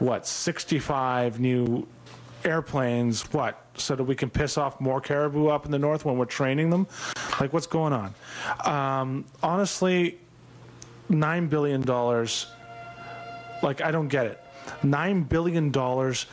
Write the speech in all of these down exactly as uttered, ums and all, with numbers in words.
what, sixty-five new airplanes, what, so that we can piss off more caribou up in the north when we're training them? Like, what's going on? Um, honestly, nine billion dollars, like, I don't get it. nine billion dollars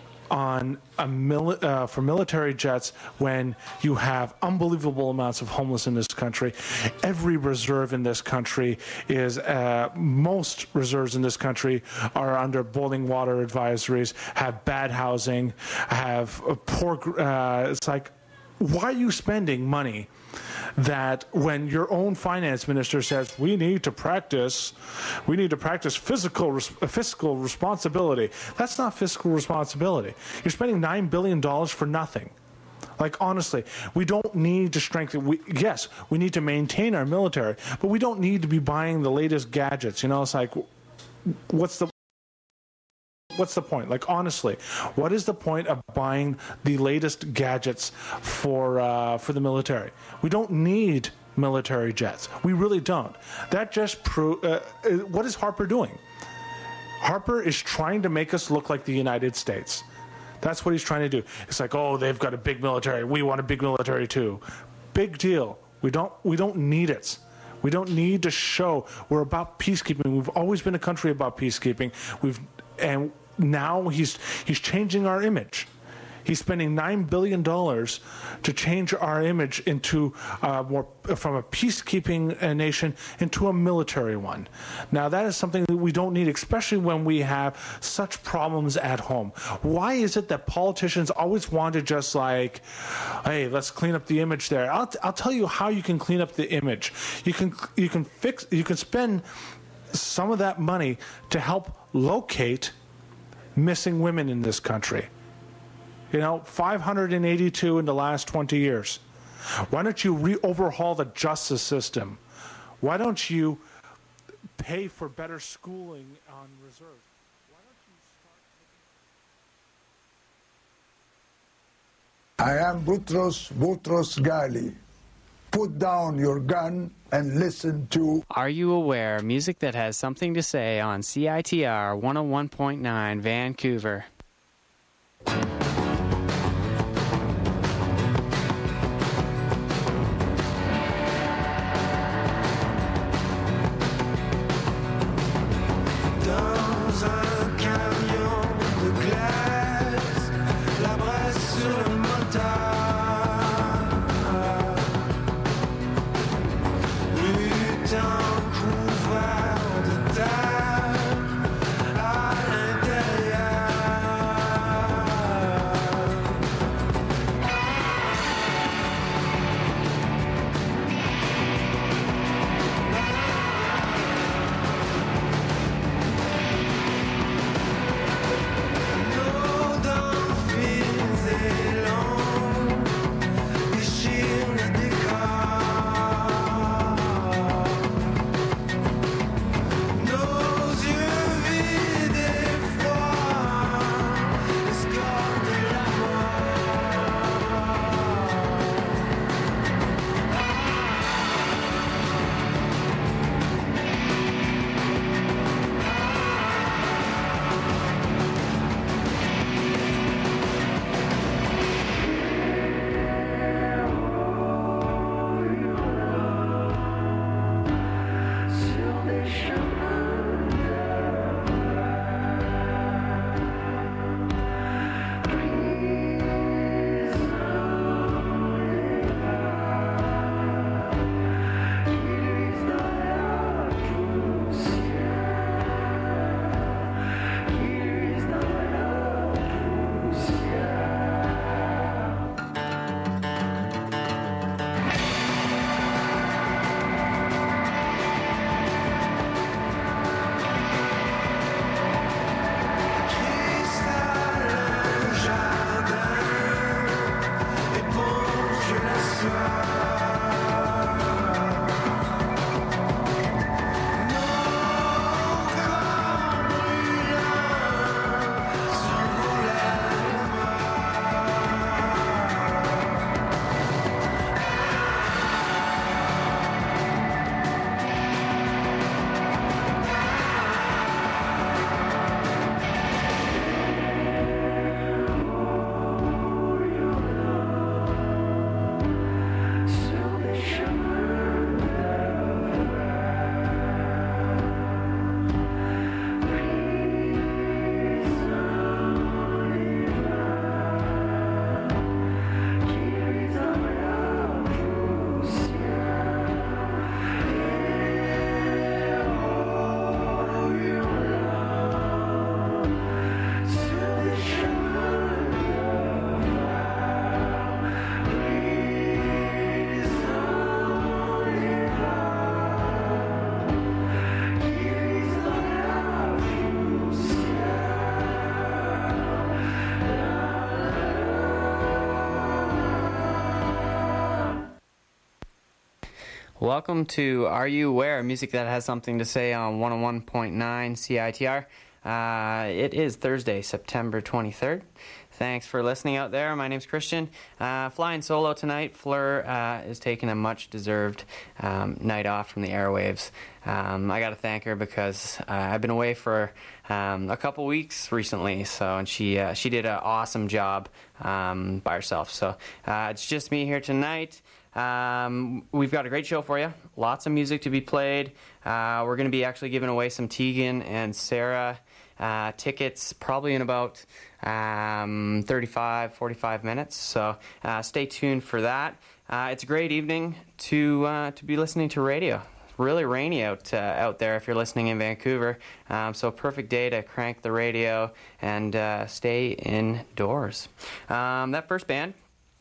on a mili- uh, for military jets when you have unbelievable amounts of homeless in this country. Every reserve in this country is, uh, most reserves in this country are under boiling water advisories, have bad housing, have a poor, uh, it's like, why are you spending money that when your own finance minister says we need to practice, we need to practice fiscal fiscal responsibility? That's not fiscal responsibility. You're spending nine billion dollars for nothing. Like, honestly, we don't need to strengthen. We, yes, we need to maintain our military, but we don't need to be buying the latest gadgets. You know, it's like, what's the What's the point? Like, honestly, what is the point of buying the latest gadgets for uh, for the military? We don't need military jets. We really don't. That just proves. Uh, what is Harper doing? Harper is trying to make us look like the United States. That's what he's trying to do. It's like, oh, they've got a big military. We want a big military too. Big deal. We don't. We don't need it. We don't need to show we're about peacekeeping. We've always been a country about peacekeeping. We've and. Now he's he's changing our image. He's spending nine billion dollars to change our image into uh, more from a peacekeeping uh, nation into a military one. Now that is something that we don't need, especially when we have such problems at home. Why is it that politicians always want to just like, hey, let's clean up the image there? I'll I'll tell you how you can clean up the image. You can you can fix you can spend some of that money to help locate missing women in this country. You know, five hundred eighty-two in the last twenty years. Why don't you re-overhaul the justice system? Why don't you pay for better schooling on reserves? Why don't you start... I am Boutros Boutros Ghali. Put down your gun and listen to... Are You Aware? Music that has something to say on C I T R one oh one point nine Vancouver. Dans un camion de glace, la brasse sur le motard. Welcome to Are You Aware? Music that has something to say on one oh one point nine C I T R. Uh, it is Thursday, September twenty-third. Thanks for listening out there. My name's Christian. Uh, flying solo tonight. Fleur uh, is taking a much-deserved um, night off from the airwaves. Um, I got to thank her because uh, I've been away for um, a couple weeks recently. So, and she uh, she did an awesome job um, by herself. So uh, it's just me here tonight. Um, we've got a great show for you. Lots of music to be played. Uh, we're going to be actually giving away some Tegan and Sarah uh, tickets probably in about um, thirty-five, forty-five minutes. So uh, stay tuned for that. Uh, it's a great evening to uh, to be listening to radio. It's really rainy out uh, out there if you're listening in Vancouver. Um, so a perfect day to crank the radio and uh, stay indoors. Um, that first band,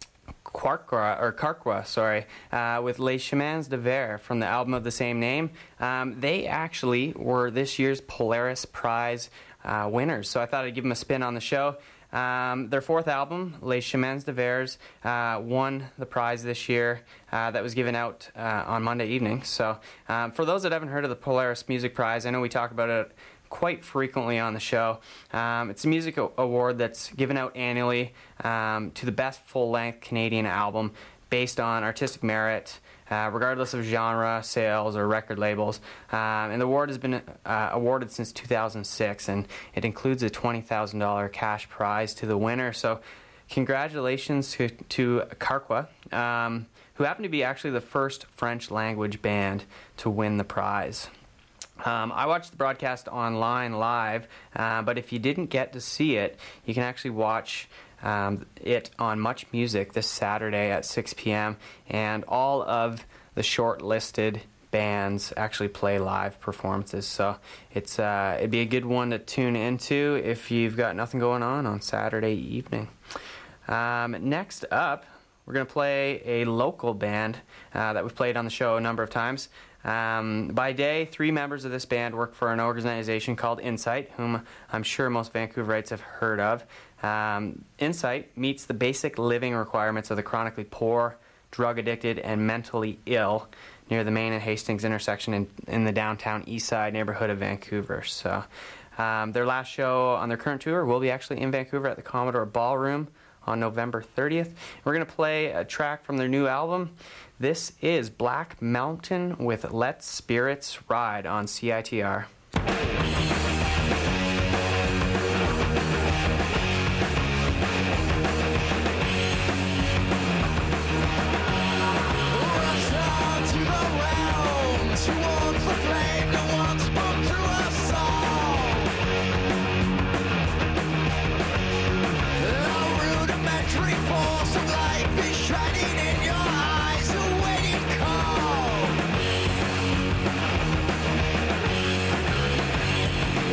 Quarkwa, or Carqua, sorry, uh, with Les Chemins de Verre from the album of the same name. Um, they actually were this year's Polaris Prize uh, winners, so I thought I'd give them a spin on the show. Um, their fourth album, Les Chemins de Verre, uh, won the prize this year. Uh, that was given out uh, on Monday evening. So um, for those that haven't heard of the Polaris Music Prize, I know we talk about it quite frequently on the show. Um, it's a music award that's given out annually um, to the best full-length Canadian album based on artistic merit, uh, regardless of genre, sales, or record labels. Um, and the award has been uh, awarded since two thousand six, and it includes a twenty thousand dollars cash prize to the winner. So congratulations to, to Carqua, um, who happened to be actually the first French-language band to win the prize. Um, I watched the broadcast online live, uh, but if you didn't get to see it, you can actually watch um, it on Much Music this Saturday at six p.m. And all of the shortlisted bands actually play live performances. So it's uh, it'd be a good one to tune into if you've got nothing going on on Saturday evening. Um, next up, we're going to play a local band uh, that we've played on the show a number of times. Um, by day, three members of this band work for an organization called Insight, whom I'm sure most Vancouverites have heard of. Um, Insight meets the basic living requirements of the chronically poor, drug-addicted, and mentally ill near the Main and Hastings intersection in, in the downtown East Side neighborhood of Vancouver. So, um, their last show on their current tour will be actually in Vancouver at the Commodore Ballroom on November thirtieth. We're going to play a track from their new album. This is Black Mountain with Let Spirits Ride on C I T R. Shining in your eyes, a waiting call.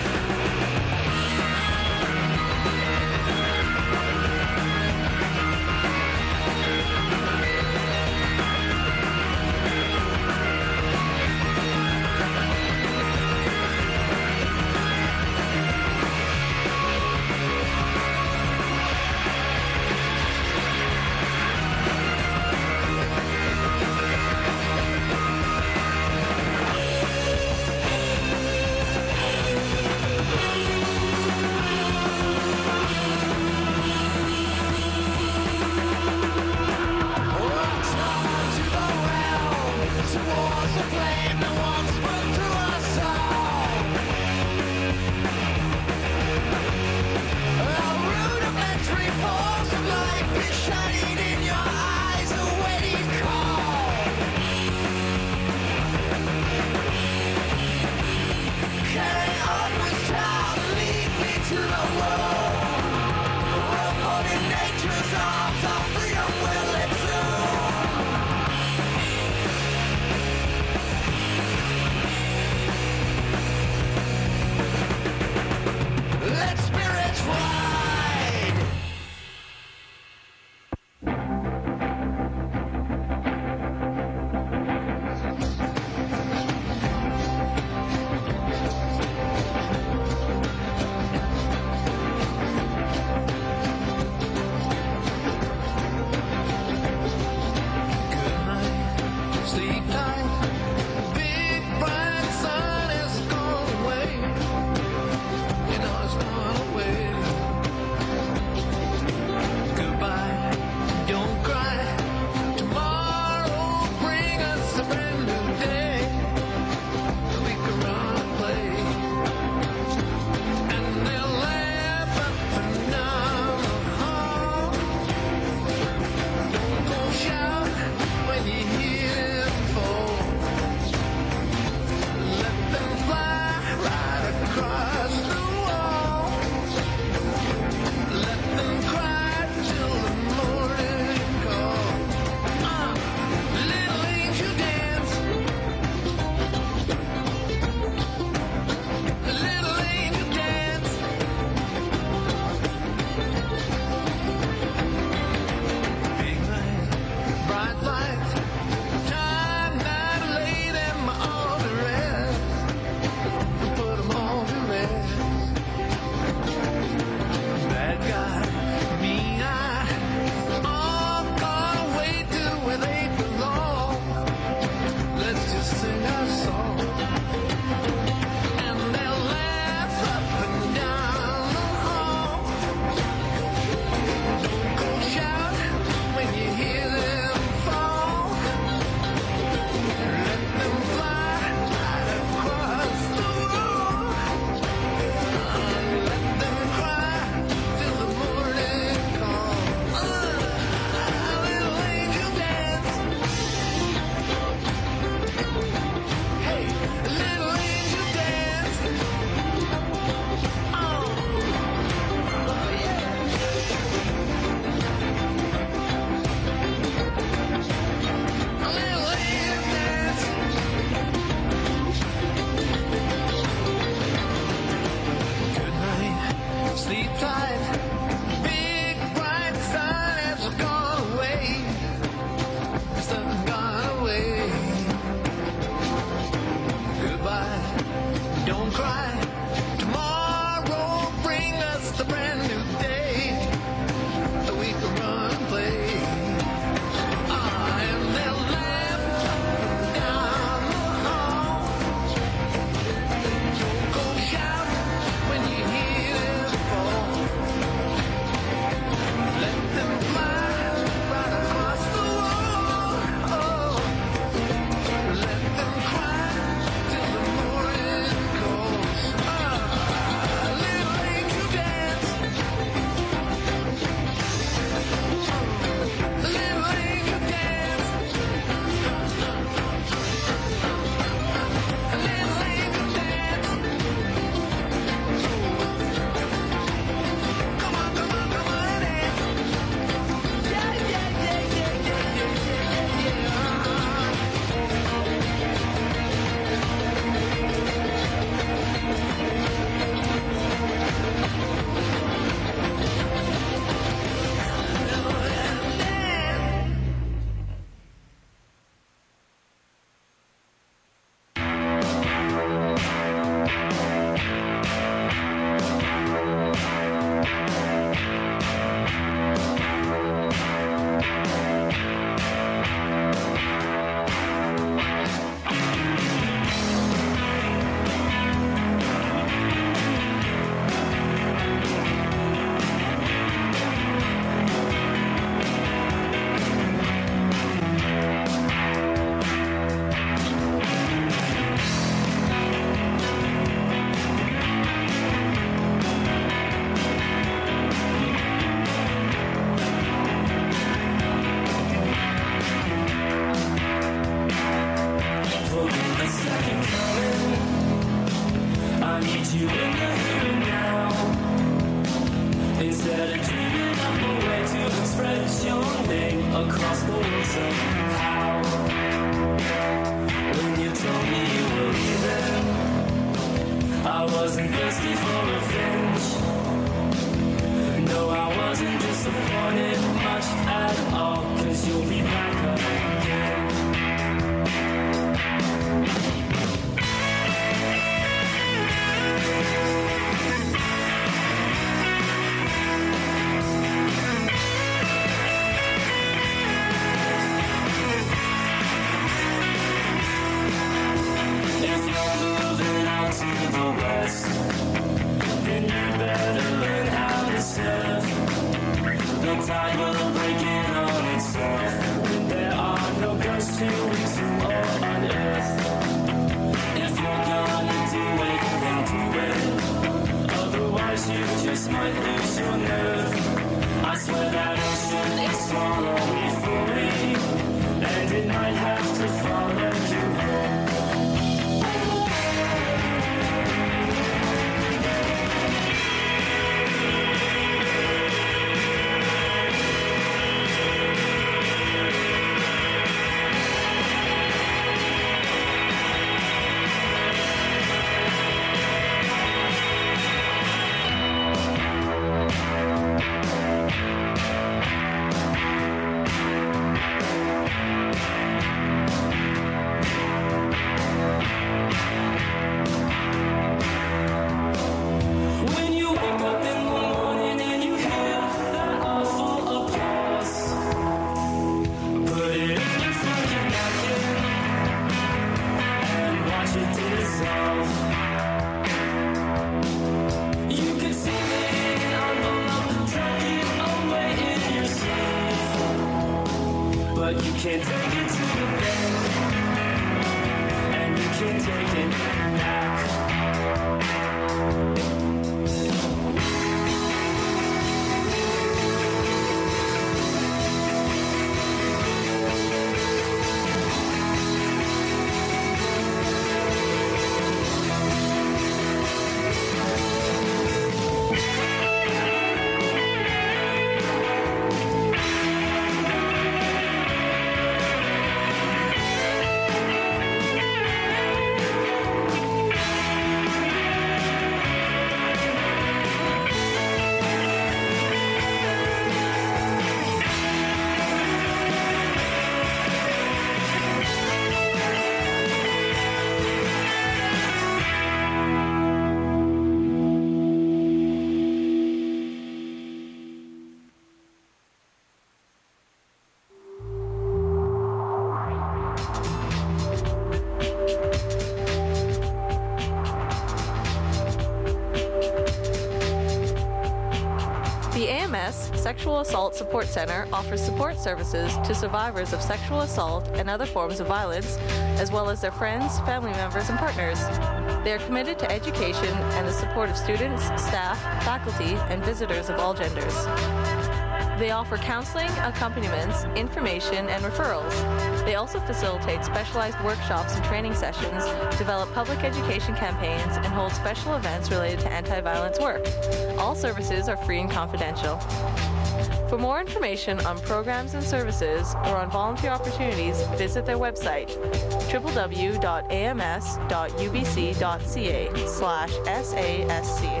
S Sexual Assault Support Center offers support services to survivors of sexual assault and other forms of violence, as well as their friends, family members, and partners. They are committed to education and the support of students, staff, faculty, and visitors of all genders. They offer counseling, accompaniments, information, and referrals. They also facilitate specialized workshops and training sessions, develop public education campaigns, and hold special events related to anti-violence work. All services are free and confidential. For more information on programs and services or on volunteer opportunities, visit their website, w w w dot a m s dot u b c dot c a slash S A S C.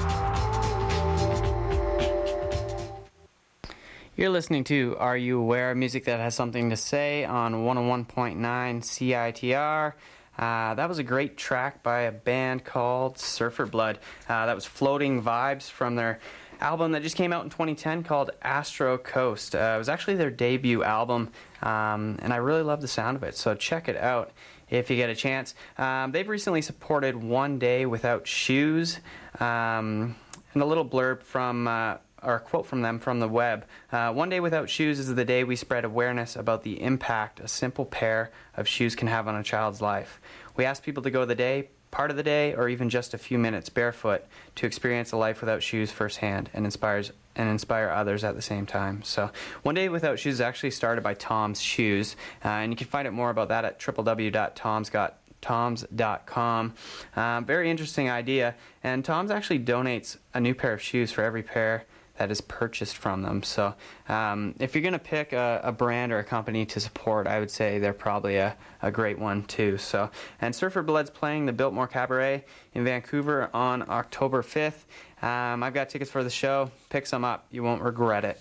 You're listening to Are You Aware? Music that has something to say on one oh one point nine C I T R. Uh, that was a great track by a band called Surfer Blood. Uh, that was Floating Vibes from their album that just came out in twenty ten called Astro Coast. Uh, it was actually their debut album, um, and I really love the sound of it, so check it out if you get a chance. Um, they've recently supported One Day Without Shoes, um, and a little blurb from... Uh, or a quote from them from the web. Uh, One Day Without Shoes is the day we spread awareness about the impact a simple pair of shoes can have on a child's life. We ask people to go the day, part of the day, or even just a few minutes barefoot to experience a life without shoes firsthand and inspires and inspire others at the same time. So One Day Without Shoes is actually started by Tom's Shoes, uh, and you can find out more about that at w w w dot toms dot com. Um, very interesting idea, and Tom's actually donates a new pair of shoes for every pair that is purchased from them. So um, if you're going to pick a, a brand or a company to support, I would say they're probably a, a great one too. So, and Surfer Blood's playing the Biltmore Cabaret in Vancouver on October fifth. Um, I've got tickets for the show. Pick some up. You won't regret it.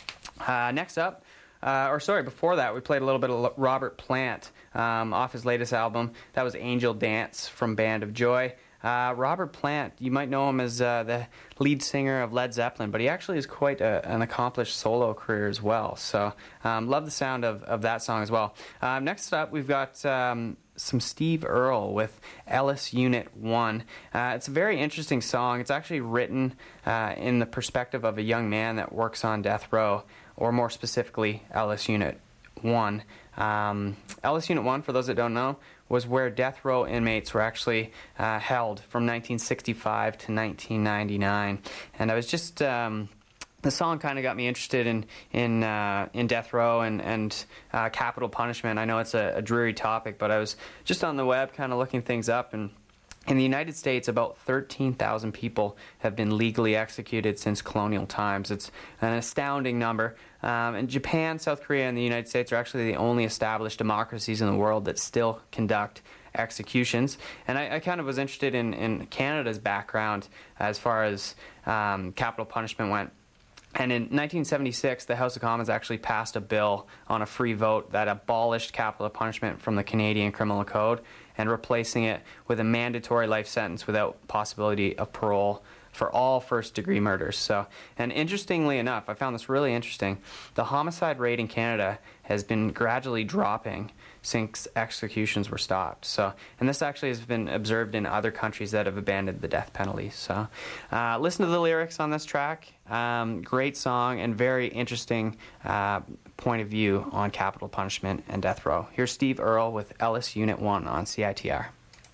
Uh, next up, uh, or sorry, before that, we played a little bit of Robert Plant um, off his latest album. That was Angel Dance from Band of Joy. Uh, Robert Plant, you might know him as uh, the lead singer of Led Zeppelin, but he actually has quite a, an accomplished solo career as well. So um, love the sound of, of that song as well. Uh, next up, we've got um, some Steve Earle with Ellis Unit one. Uh, it's a very interesting song. It's actually written uh, in the perspective of a young man that works on death row, or more specifically, Ellis Unit one. Um, Ellis Unit one, for those that don't know, was where death row inmates were actually uh, held from nineteen sixty-five to nineteen ninety-nine. And I was just... Um, the song kind of got me interested in in uh, in death row and and uh, capital punishment. I know it's a, a dreary topic, but I was just on the web kind of looking things up, and in the United States, about thirteen thousand people have been legally executed since colonial times. It's an astounding number. Um, and Japan, South Korea, and the United States are actually the only established democracies in the world that still conduct executions. And I, I kind of was interested in, in Canada's background as far as um, capital punishment went. And in nineteen seventy-six, the House of Commons actually passed a bill on a free vote that abolished capital punishment from the Canadian Criminal Code and replacing it with a mandatory life sentence without possibility of parole for all first-degree murders. So, and interestingly enough, I found this really interesting, the homicide rate in Canada has been gradually dropping since executions were stopped. So, and this actually has been observed in other countries that have abandoned the death penalty. So, uh, listen to the lyrics on this track. Um, great song and very interesting uh, point of view on capital punishment and death row. Here's Steve Earle with Ellis Unit one on C I T R.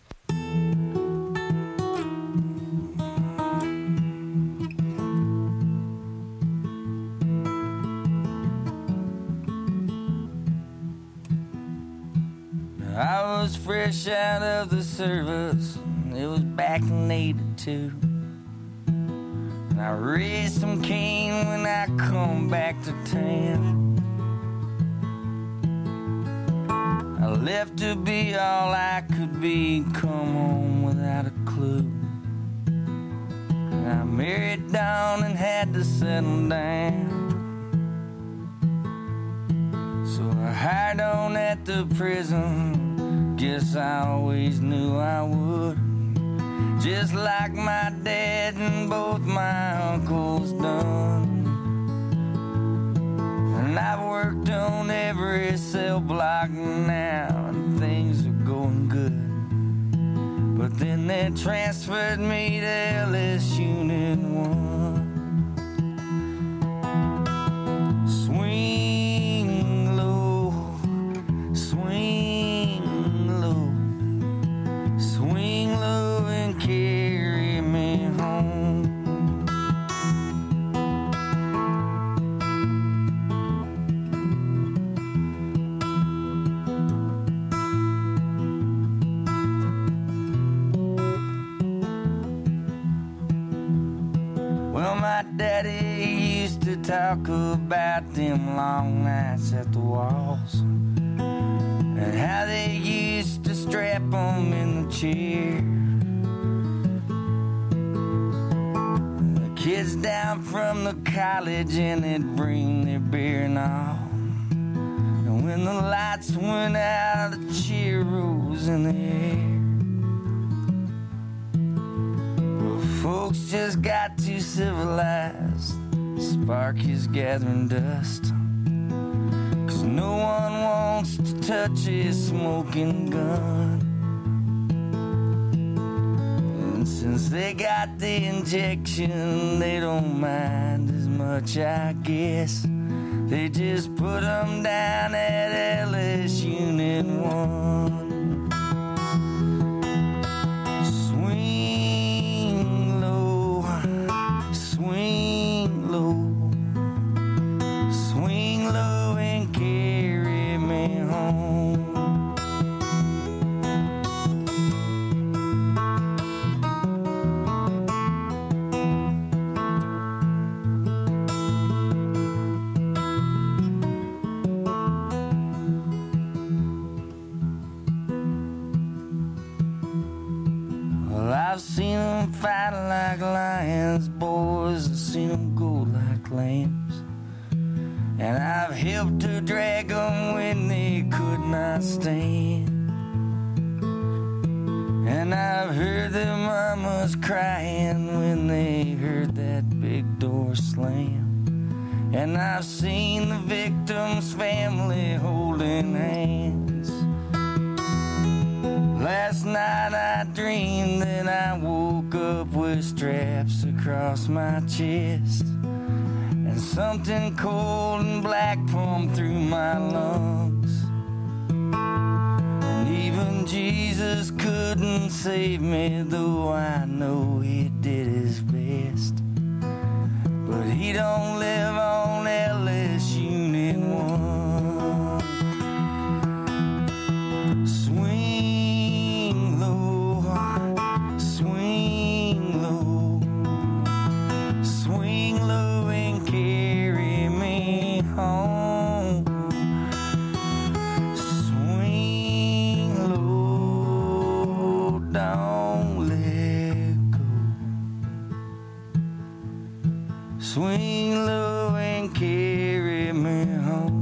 I was fresh out of the service, it was back in eighty-two. And I raised some cane when I come back to town. I left to be all I could be, come home without a clue. And I married Dawn and had to settle down. So I hired on at the prison, guess I always knew I would. Just like my dad and both my uncles done. And I've worked on every cell block now, and things are going good. But then they transferred me to Ellis Unit one. talk about them long nights at the walls and how they used to strap them in the chair. The kids down from the college and they'd bring their beer and all. And when the lights went out, the cheer rose in the air. Folks just got too civilized. The spark is gathering dust, 'cause no one wants to touch a smoking gun. And since they got the injection, they don't mind as much, I guess. They just put them down at L S Unit one. Swing low, swing low and carry me home. Well, I've seen them fight like lions, boys. I've seen them go like lambs, and I've helped to drag them when they could not stand. And I've heard their mamas crying when they heard that big door slam. And I've seen the victim's family holding hands. Last night I dreamed that I woke up with straps across my chest, and something cold and black pumped through my lungs. And even Jesus couldn't save me, though I know he did his best. But he don't live on L S Unit one. Swing low, swing low, swing low and carry me home. Swing low, don't let go. Swing low and carry me home.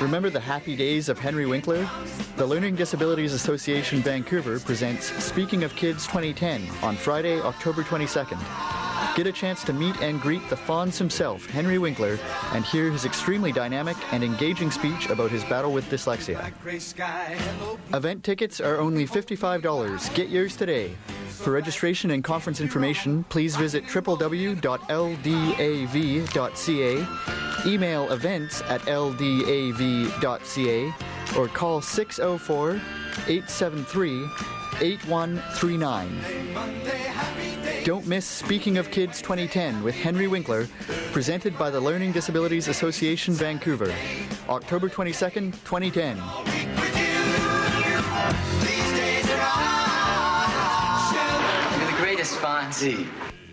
Remember the happy days of Henry Winkler? The Learning Disabilities Association Vancouver presents Speaking of Kids twenty ten on Friday, October twenty-second. Get a chance to meet and greet the Fonz himself, Henry Winkler, and hear his extremely dynamic and engaging speech about his battle with dyslexia. Event tickets are only fifty-five dollars. Get yours today. For registration and conference information, please visit w w w dot l d a v dot c a, email events at l d a v dot c a, or call six oh four, eight seven three, eight one three nine. Don't miss Speaking of Kids twenty ten with Henry Winkler, presented by the Learning Disabilities Association Vancouver, October twenty-second, twenty ten. You're the greatest, Fonzie.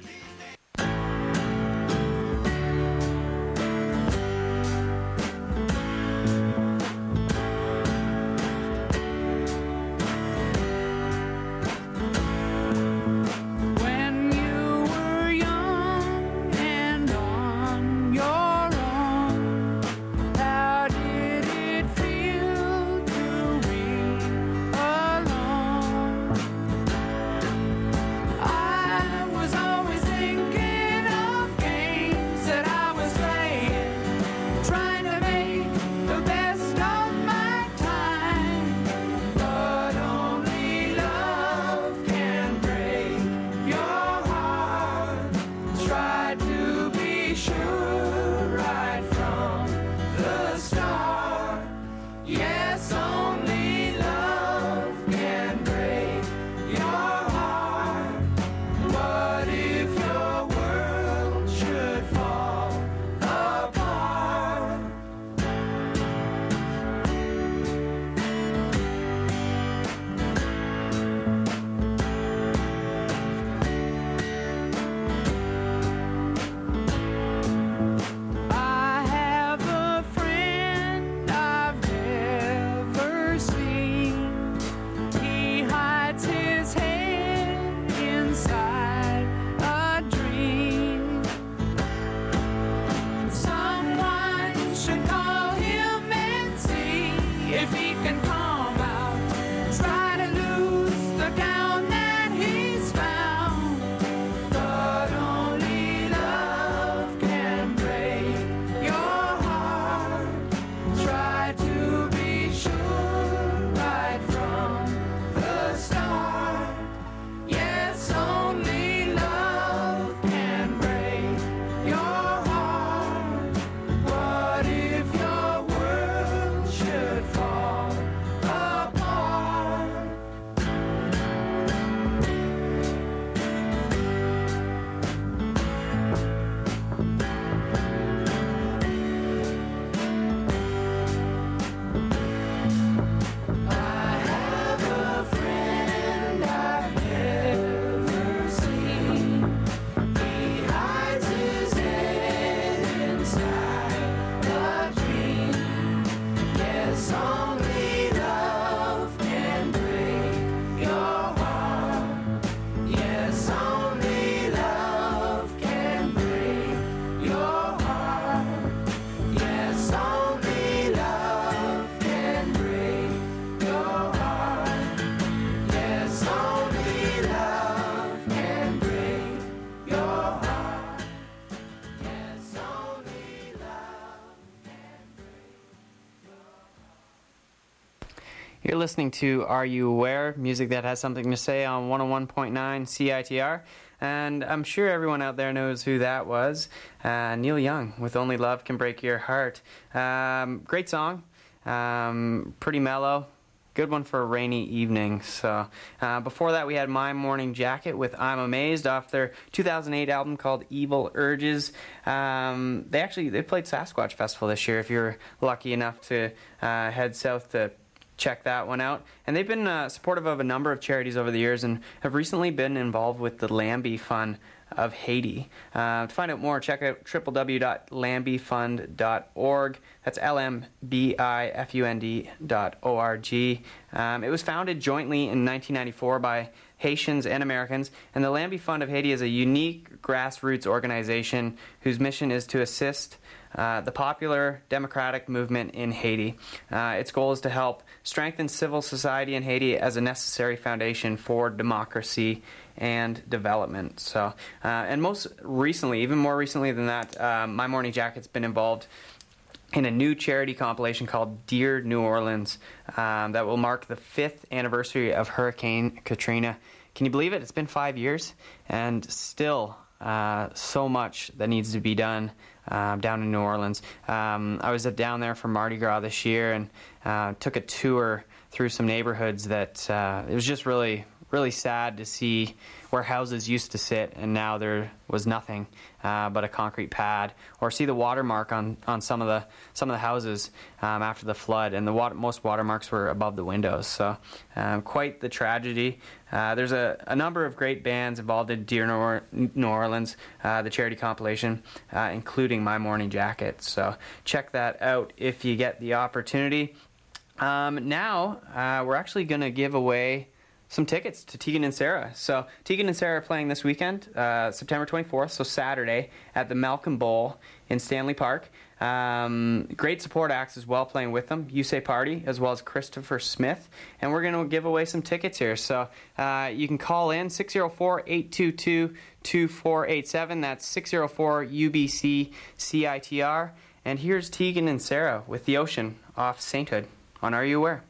You're listening to Are You Aware? Music that has something to say on one oh one point nine C I T R. And I'm sure everyone out there knows who that was. Uh, Neil Young with Only Love Can Break Your Heart. Um, great song. Um, pretty mellow. Good one for a rainy evening. So uh, before that, we had My Morning Jacket with I'm Amazed off their two thousand eight album called Evil Urges. Um, they actually they played Sasquatch Festival this year. If you're lucky enough to uh, head south to check that one out. And they've been uh, supportive of a number of charities over the years and have recently been involved with the Lambie Fund of Haiti. Uh, to find out more, check out w w w dot lambie fund dot org. That's L M B I F U N D dot O R G. Um, it was founded jointly in nineteen ninety-four by Haitians, and Americans. And the Lambie Fund of Haiti is a unique grassroots organization whose mission is to assist uh, the popular democratic movement in Haiti. Uh, its goal is to help strengthen civil society in Haiti as a necessary foundation for democracy and development. So, uh, and most recently, even more recently than that, uh, My Morning Jacket's been involved in a new charity compilation called Dear New Orleans um, that will mark the fifth anniversary of Hurricane Katrina. Can you believe it? It's been five years, and still uh, so much that needs to be done um, down in New Orleans. Um, I was down there for Mardi Gras this year and uh, took a tour through some neighborhoods that uh, it was just really, really sad to see where houses used to sit and now there was nothing uh, but a concrete pad, or see the watermark on, on some of the some of the houses um, after the flood, and the water, most watermarks were above the windows. So um, quite the tragedy. Uh, there's a, a number of great bands involved in Dear New Orleans, uh, the charity compilation, uh, including My Morning Jacket. So check that out if you get the opportunity. Um, now uh, we're actually going to give away some tickets to Tegan and Sarah. So Tegan and Sarah are playing this weekend, uh, September twenty-fourth, so Saturday, at the Malcolm Bowl in Stanley Park. Um, great support acts as well playing with them. You Say Party, as well as Christopher Smith. And we're going to give away some tickets here. So uh, you can call in six oh four, eight two two, two four eight seven. That's six oh four U B C C I T R. And here's Tegan and Sarah with The Ocean off Sainthood on Are You Aware?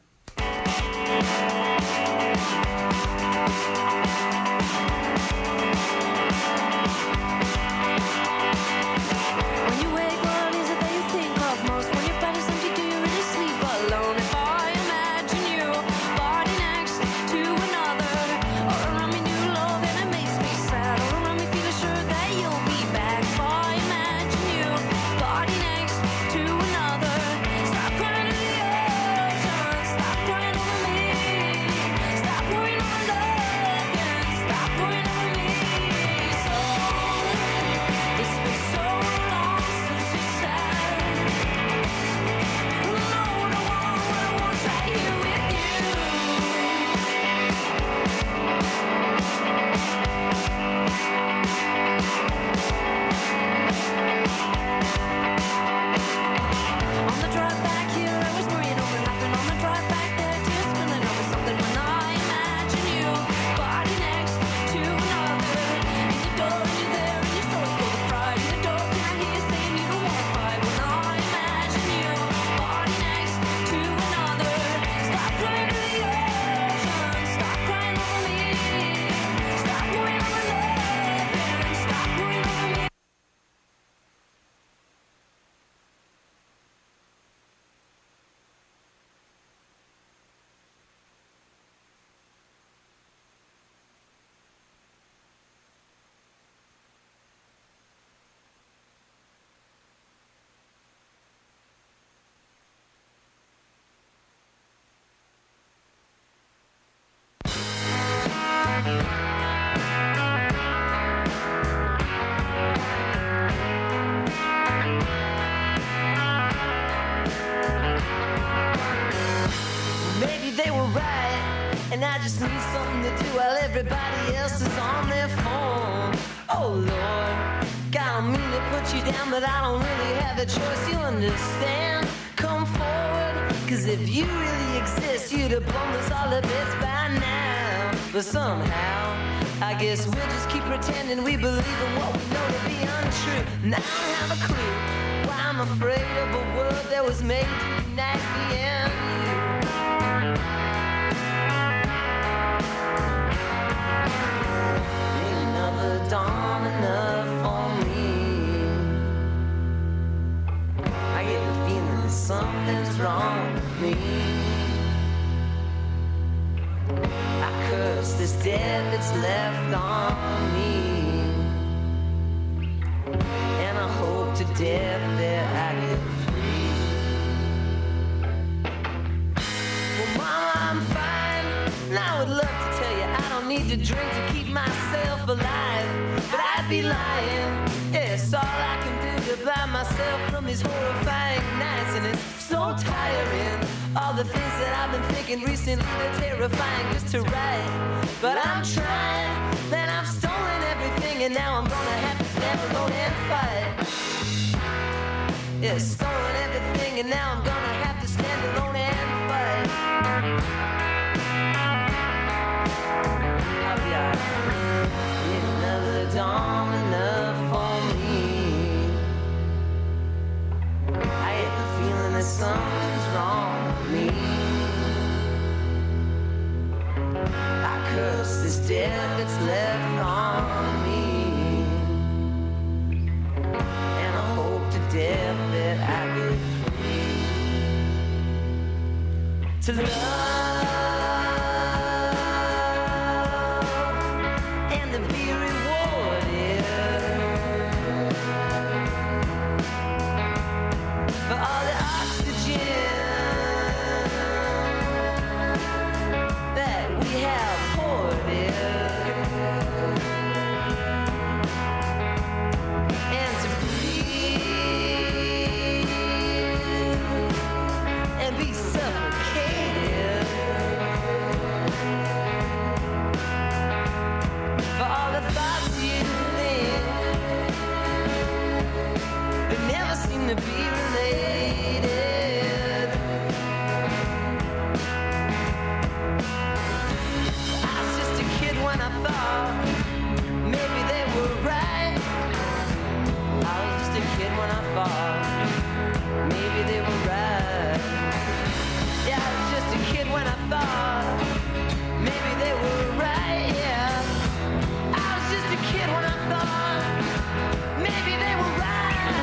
And I just need something to do while everybody else is on their phone. Oh Lord, God, I don't mean to put you down, but I don't really have a choice, you understand? Come forward, cause if you really exist, you'd have blown us all to bits by now. But somehow, I guess we'll just keep pretending we believe in what we know to be untrue. And I don't have a clue why I'm afraid of a world that was made to unite me and you. Another dawn enough for me. I get the feeling that something's wrong with me. I curse this debt that's left on me, and I hope to death that I get free. Well, Mama, I'm fine, and I would love to tell you I don't need to drink to keep myself alive, but I'd be lying. Yeah, it's all I can do to buy myself from these horrifying nights, and it's so tiring. All the things that I've been thinking recently, they're terrifying just to write. But I'm trying, then I've stolen everything, and now I'm gonna have to stand alone and fight. Yeah, stolen everything, and now I'm gonna have to stand alone and fight. I'll be alright. Yet another dawn enough for me. I get the feeling that something's wrong with me. I curse this debt that's left on me, and I hope to death that I get free to love and to be rewarded for all the oxygen that we have poured in, and to breathe and be suffocated for all the thoughts you think that never seem to be related. I was just a kid when I thought maybe they were right. I was just a kid when I thought maybe they were right. Yeah, I was just a kid when I thought maybe they were right. Yeah, I was just a kid when I thought maybe they were right.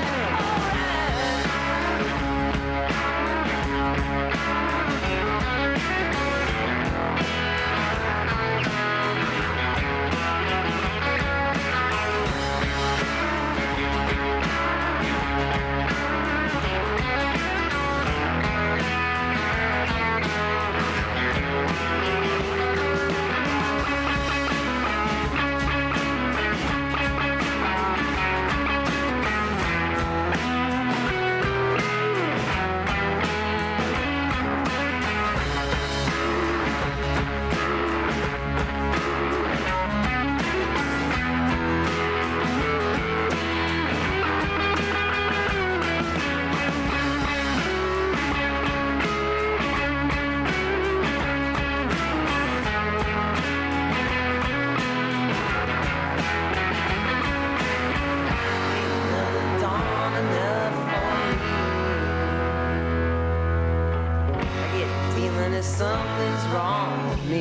Something's wrong with me.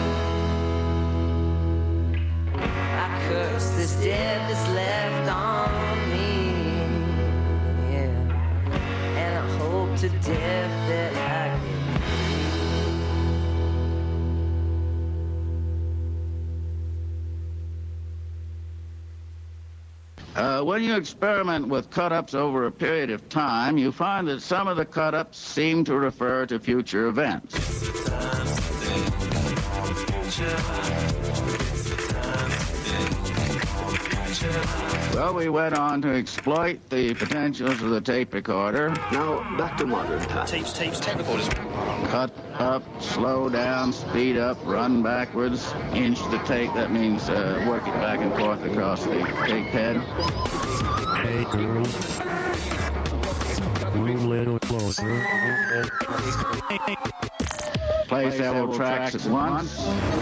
I curse this debt that's left on me. Yeah, and I hope to death that I get Uh, when you experiment with cut-ups over a period of time, you find that some of the cut-ups seem to refer to future events. Well, we went on to exploit the potentials of the tape recorder. Now, back to modern times. Tapes, tapes, tape recorders. Cut up, slow down, speed up, run backwards, inch the tape. That means uh, work it back and forth across the tape head. Hey, girl. Move a little closer. Play several tracks at once.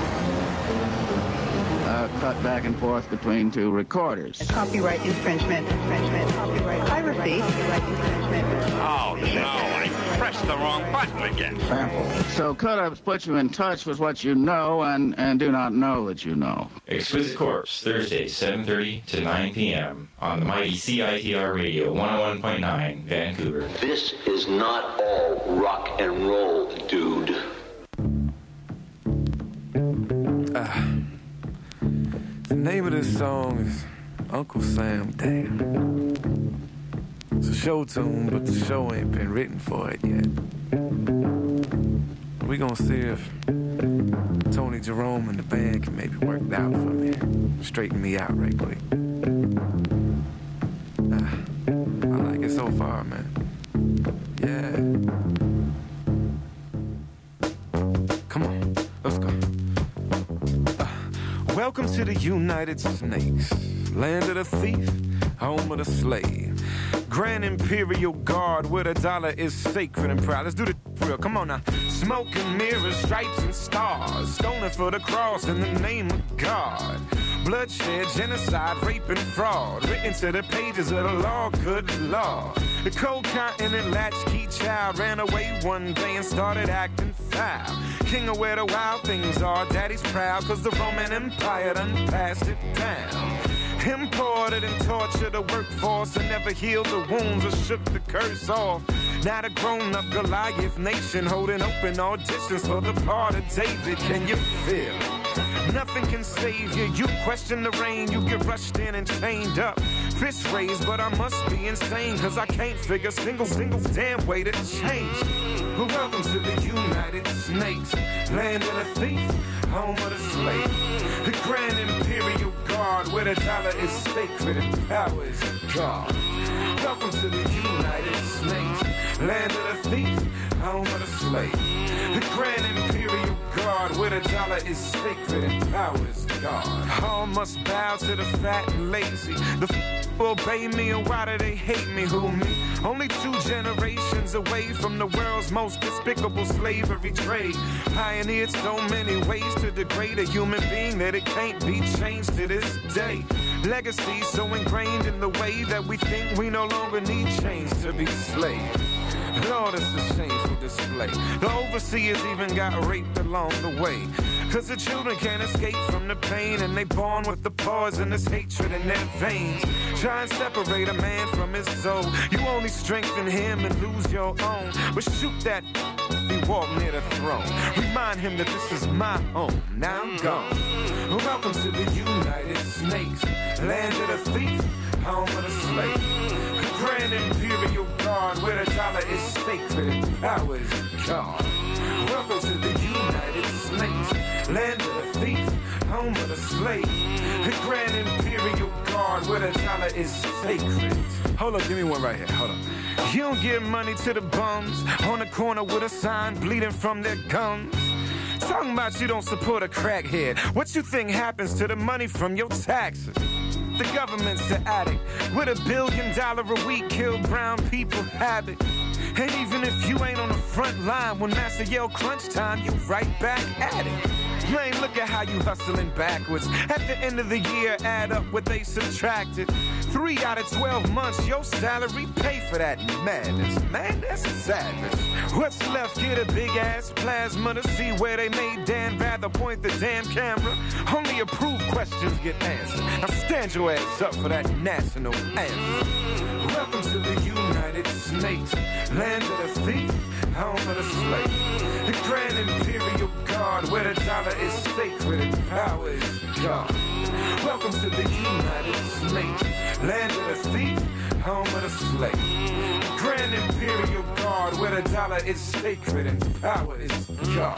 Uh, cut back and forth between two recorders. Copyright infringement, infringement, copyright piracy, copyright infringement. Oh, no, I pressed the wrong button again. So cut-ups put you in touch with what you know and, and do not know that you know. Exquisite Corpse, Thursday, seven thirty to nine p.m. on the mighty C I T R Radio, one oh one point nine, Vancouver. This is not all rock and roll, dude. Uh, the name of this song is Uncle Sam Damn. It's a show tune, but the show ain't been written for it yet. We gonna see if Tony Jerome and the band can maybe work it out for me. Straighten me out right quick. Uh, I like it so far, man. Yeah. Welcome to the United Snakes, land of the thief, home of the slave. Grand Imperial Guard, where the dollar is sacred and proud. Let's do the for real, come on now. Smoke and mirrors, stripes and stars, stolen for the cross in the name of God. Bloodshed, genocide, rape and fraud, written to the pages of the law, good law. The cold continent latchkey child ran away one day and started acting foul. King of where the wild things are, daddy's proud, cause the Roman Empire done passed it down. Imported and tortured the workforce and never healed the wounds or shook the curse off. Now the grown-up Goliath nation holding open auditions for the part of David. Can you feel it? Nothing can save you. You question the rain, you get rushed in and chained up. Fist raised, but I must be insane, cause I can't figure single, single damn way to change. Well, welcome to the United Snakes, land of the thief, home of the slave. The Grand Imperial Guard, where the dollar is sacred and power is God. Welcome to the United Snakes, land of the thief, home of the slave. The Grand Imperial Guard, where the dollar is sacred and power is God. All must bow to the fat and lazy. The f- obey me, and why do they hate me? Who me? Only two generations away from the world's most despicable slavery trade. Pioneered so many ways to degrade a human being that it can't be changed to this day. Legacy so ingrained in the way that we think we no longer need chains to be slaves. Lord, it's a shameful display. The overseers even got raped along the way. Cause the children can't escape from the pain, and they born with the poisonous hatred in their veins. Try and separate a man from his soul. You only strengthen him and lose your own. But shoot that if he walk near the throne. Remind him that this is my home. Now I'm gone. Welcome to the United Snakes, land of the thief, home of the slave. The Grand Imperial Guard, where the dollar is sacred and power is God. Welcome to the United Snakes, land of the thief, home of the slave. The Grand Imperial Guard, where the dollar is sacred. Hold up, give me one right here, hold up. You don't give money to the bums on the corner with a sign bleeding from their gums. Talking about you don't support a crackhead. What you think happens to the money from your taxes? The government's the addict. With a billion dollar a week, kill brown people habit. And even if you ain't on the front line, when Master yell crunch time, you right back at it. Man, look at how you hustling backwards. At the end of the year, add up what they subtracted. Three out of twelve months, your salary pay for that madness. Man, that's savage. What's left? Get a big ass plasma to see where they made Dan rather point the damn camera. Only approved questions get answered. Now stand your ass up for that national anthem. Welcome to the United Snakes, land of the thief, home of the slave. The Grand Imperial Guard, where the dollar is sacred and power is God. Welcome to the United Snakes, land of the thief, home of the slave. The Grand Imperial Guard, where the dollar is sacred and power is God.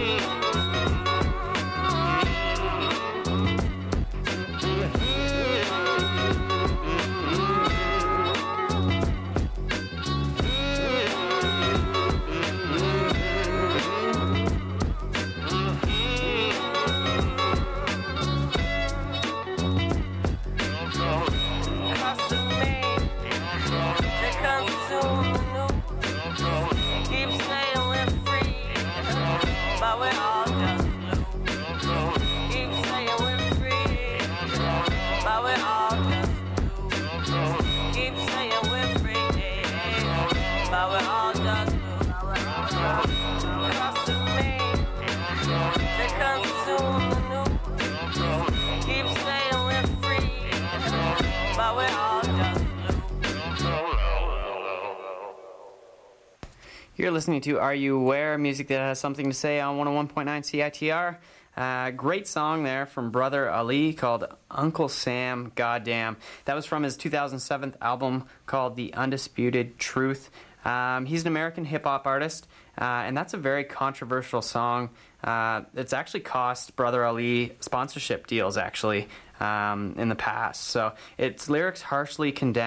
You're listening to Are You Aware? Music that has something to say on one oh one point nine C I T R. Uh, great song there from Brother Ali called Uncle Sam Goddamn. That was from his two thousand seven album called The Undisputed Truth. Um, he's an American hip-hop artist, uh, and that's a very controversial song. Uh, it's actually cost Brother Ali sponsorship deals, actually, um, in the past. So its lyrics harshly condemn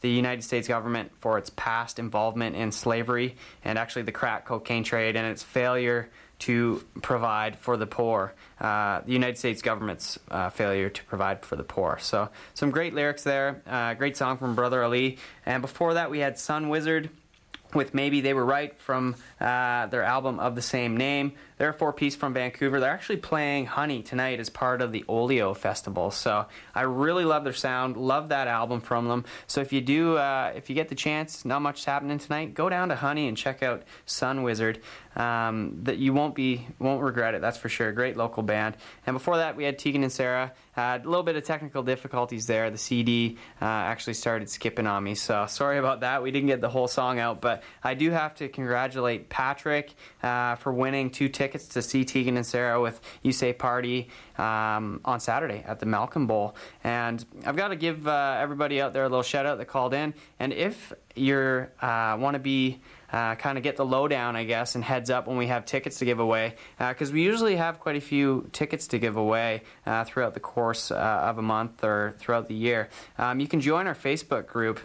the United States government for its past involvement in slavery and actually the crack cocaine trade and its failure to provide for the poor, uh, the United States government's uh, failure to provide for the poor. So some great lyrics there, uh, great song from Brother Ali. And before that we had Sun Wizard with Maybe They Were Right from uh, their album of the same name. They're a four-piece from Vancouver. They're actually playing Honey tonight as part of the Oleo Festival. So I really love their sound, love that album from them. So if you do, uh, if you get the chance, not much happening tonight, go down to Honey and check out Sun Wizard. Um, that you won't be, won't regret it, that's for sure. Great local band. And before that, we had Tegan and Sarah. Uh, a little bit of technical difficulties there. The C D uh, actually started skipping on me, so sorry about that. We didn't get the whole song out, but I do have to congratulate Patrick uh, for winning two tickets to see Tegan and Sarah with You Say Party um, on Saturday at the Malcolm Bowl. And I've got to give uh, everybody out there a little shout out that called in. And if you uh, want to be Uh, kind of get the lowdown, I guess, and heads up when we have tickets to give away, because uh, we usually have quite a few tickets to give away uh, throughout the course uh, of a month or throughout the year. Um, you can join our Facebook group.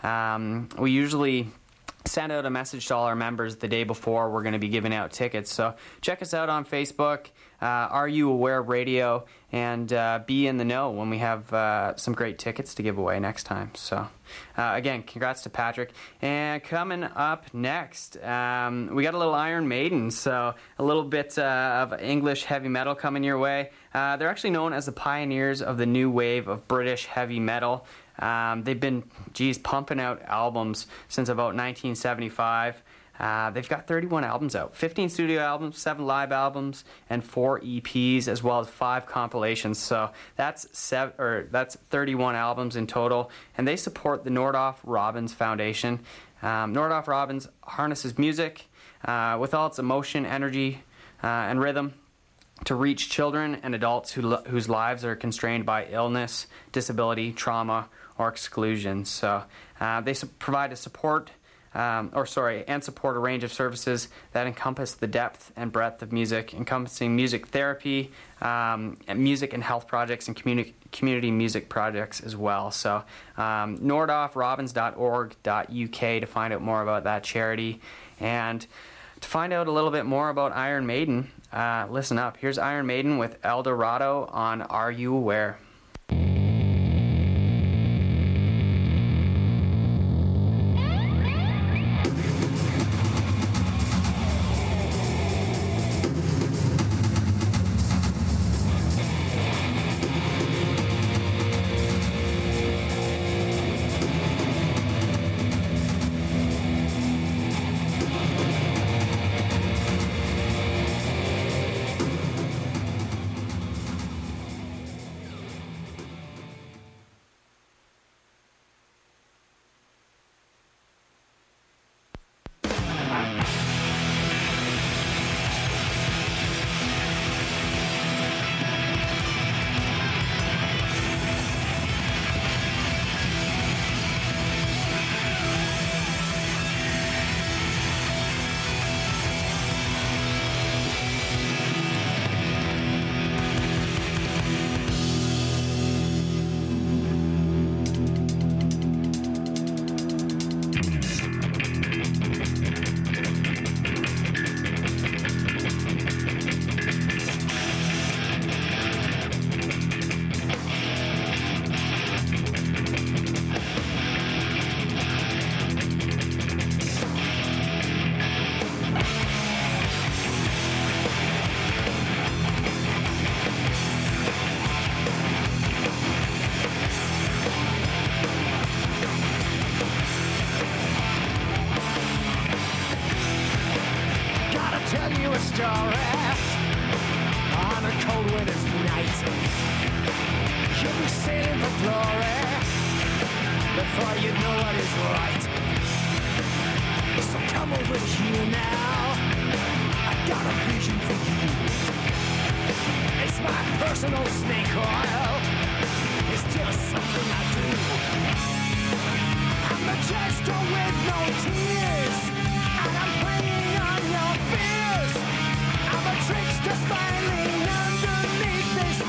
Um, we usually send out a message to all our members the day before we're going to be giving out tickets. So check us out on Facebook, uh, Are You Aware Radio, and uh, be in the know when we have uh, some great tickets to give away next time. So uh, again, congrats to Patrick. And coming up next, um, we got a little Iron Maiden, so a little bit uh, of English heavy metal coming your way. Uh, they're actually known as the pioneers of the new wave of British heavy metal. Um, they've been, geez, pumping out albums since about nineteen seventy-five. Uh, they've got thirty-one albums out, fifteen studio albums, seven live albums, and four E Ps, as well as five compilations. So that's seven, or that's thirty-one albums in total, and they support the Nordhoff Robbins Foundation. Um, Nordhoff Robbins harnesses music uh, with all its emotion, energy, uh, and rhythm to reach children and adults who, whose lives are constrained by illness, disability, trauma, or exclusion. So uh, they su- provide a support, um, or sorry, and support a range of services that encompass the depth and breadth of music, encompassing music therapy, um, and music and health projects, and communi- community music projects as well. So um, nordhoff robbins dot org dot U K to find out more about that charity. And to find out a little bit more about Iron Maiden, uh, listen up. Here's Iron Maiden with El Dorado on Are You Aware?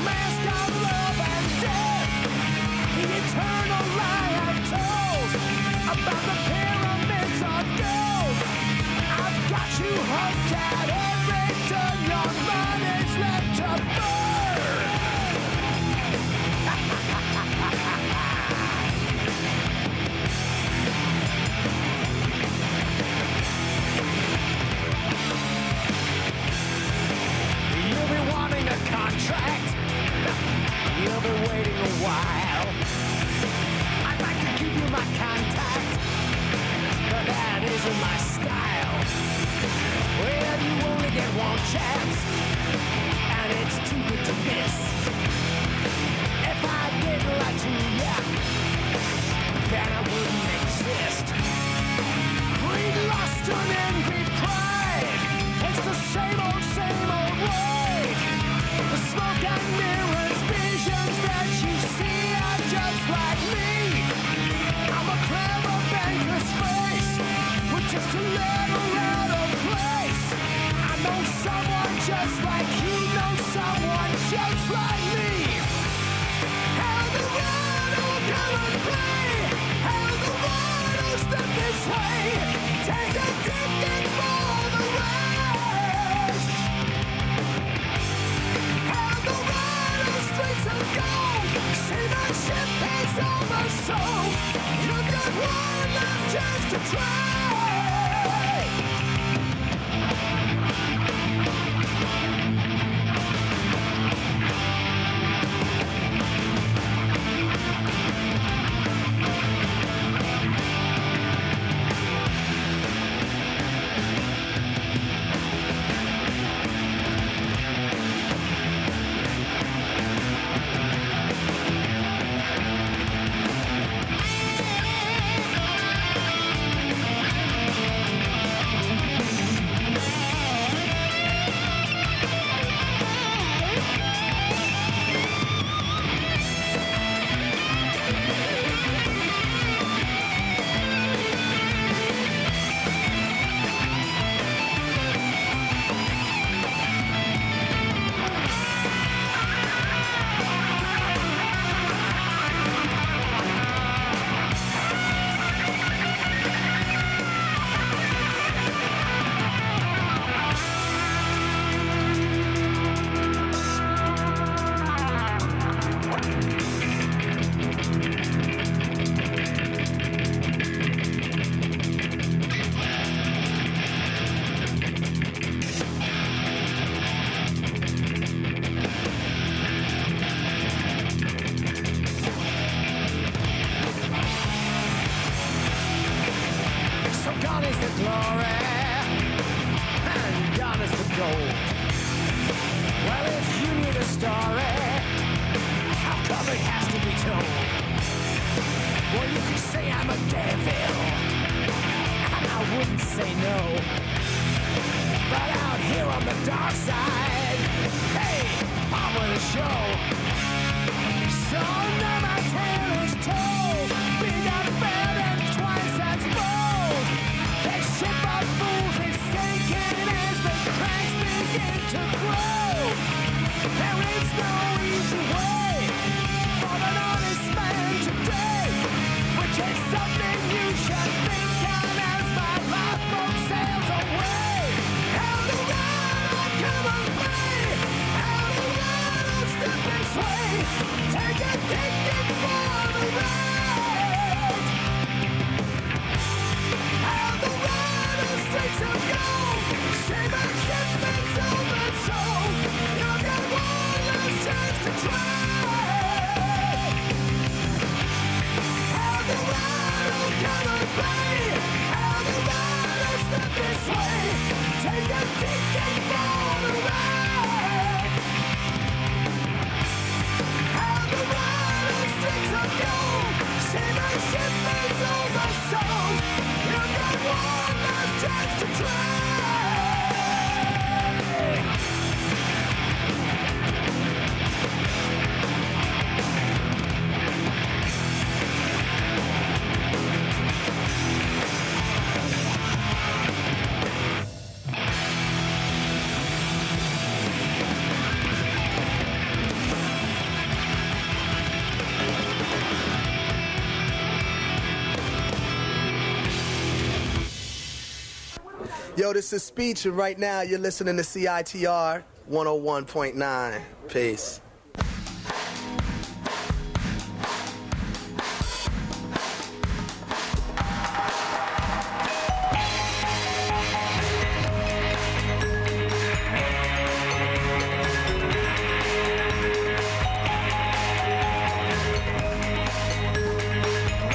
Eternal lie I've told. chance, and it's too good to miss. If I didn't lie to ya, then I wouldn't exist. Greed, lust, and envy, pride, it's the same old, same old way. The smoke and mirrors, visions that you see are just like me. I'm a clever banker's face with just a little out of place. I know someone just like you know someone just like me. How the world will come and play. How the world will step this way. Take a ticket for the ride. How the world will streets of gold. See the ship is over, so you've got one last chance to try. So gone is the glory, and gone is the gold. Well, if you need a story, how come it has to be told? Well, you could say I'm a devil, and I wouldn't say no. But out here on the dark side, hey, I'm with a show. So now my tale is told, big and bad and twice as bold. That ship of fools is sinking as the cracks begin to grow. There is no easy way for an honest man today, which is something you should think on as my lifeboat sails away. How the world will come and play, how the world will step this way. Take a ticket for the ride. How the world will streets of gold. Save a shipment's open soul. You've got one last chance to try. How the world will come and play. How the world will step this way. Take a ticket for the ride. How the world will streets of gold. Save a shipment's open soul. You've got one last chance to try. Yo, this is Speech, and right now you're listening to C I T R one oh one point nine. Peace.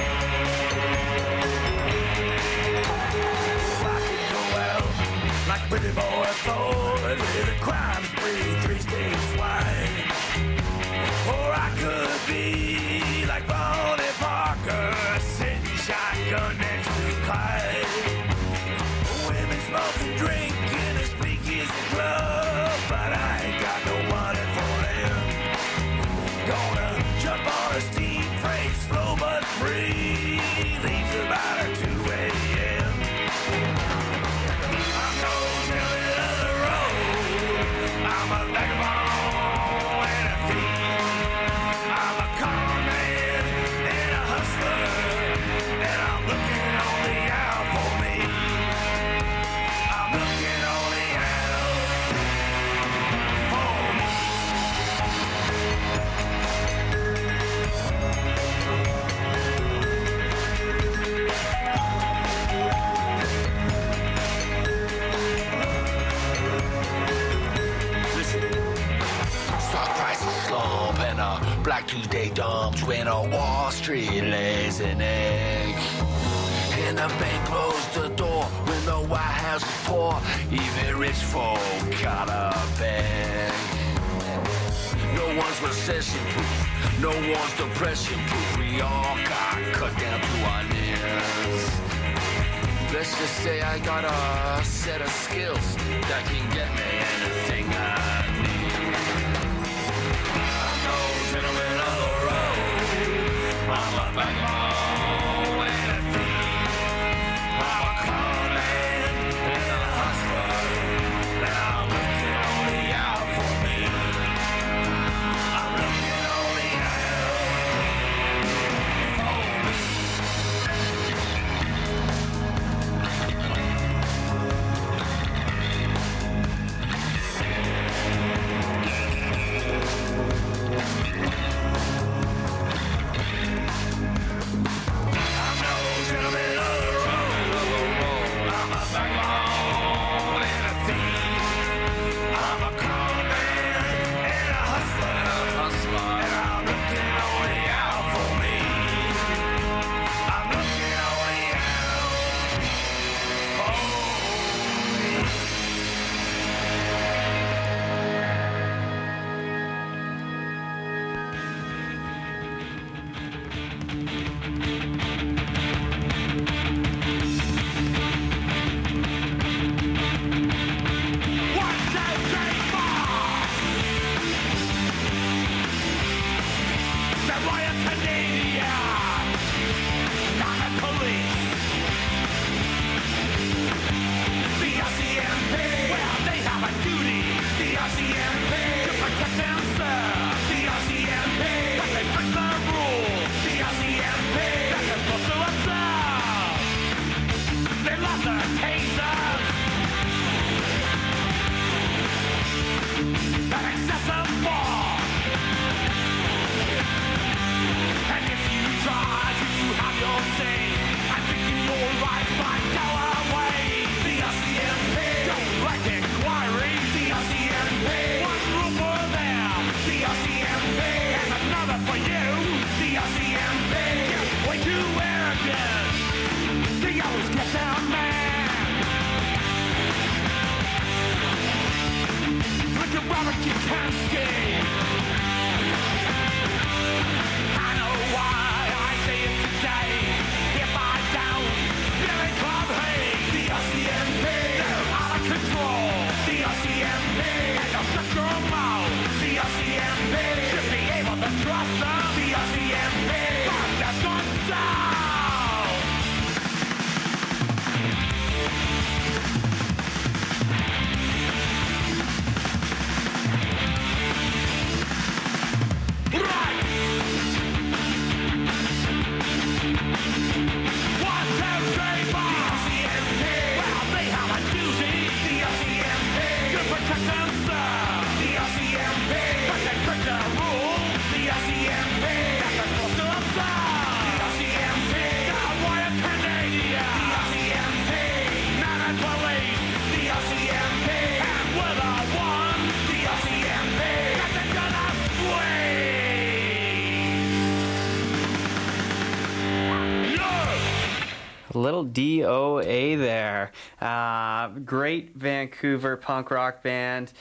Like Pretty boy Floyd with a crime spree three states wide. Or I could be like Bonnie Parker, sitting shotgun next to Clyde. Women smoking, drinking, a speakeasy club, but I ain't got no money for them. Gonna jump on a steam freight, slow but free, leaves about at two a.m. I'm no telling of the road, I'm a vagabond and a thief. I'm a con man and a hustler, and I'm looking only out for me. I'm looking only out for me. Stock prices slump and a Black Tuesday dumps when on Wall Street lays an egg. And the bank closed the door when the White House is poor. Even rich folk gotta beg. No one's recession proof, no one's depression proof. We all got cut down to our knees. Let's just say I got a set of skills that can get me anything I need. I'm no gentleman of the road. I'm a vagabond and a thief. I'm a con man and a hustler, and I'm looking only out for me. I'm looking only out for me. little D O A there. Uh, great Vancouver punk rock band.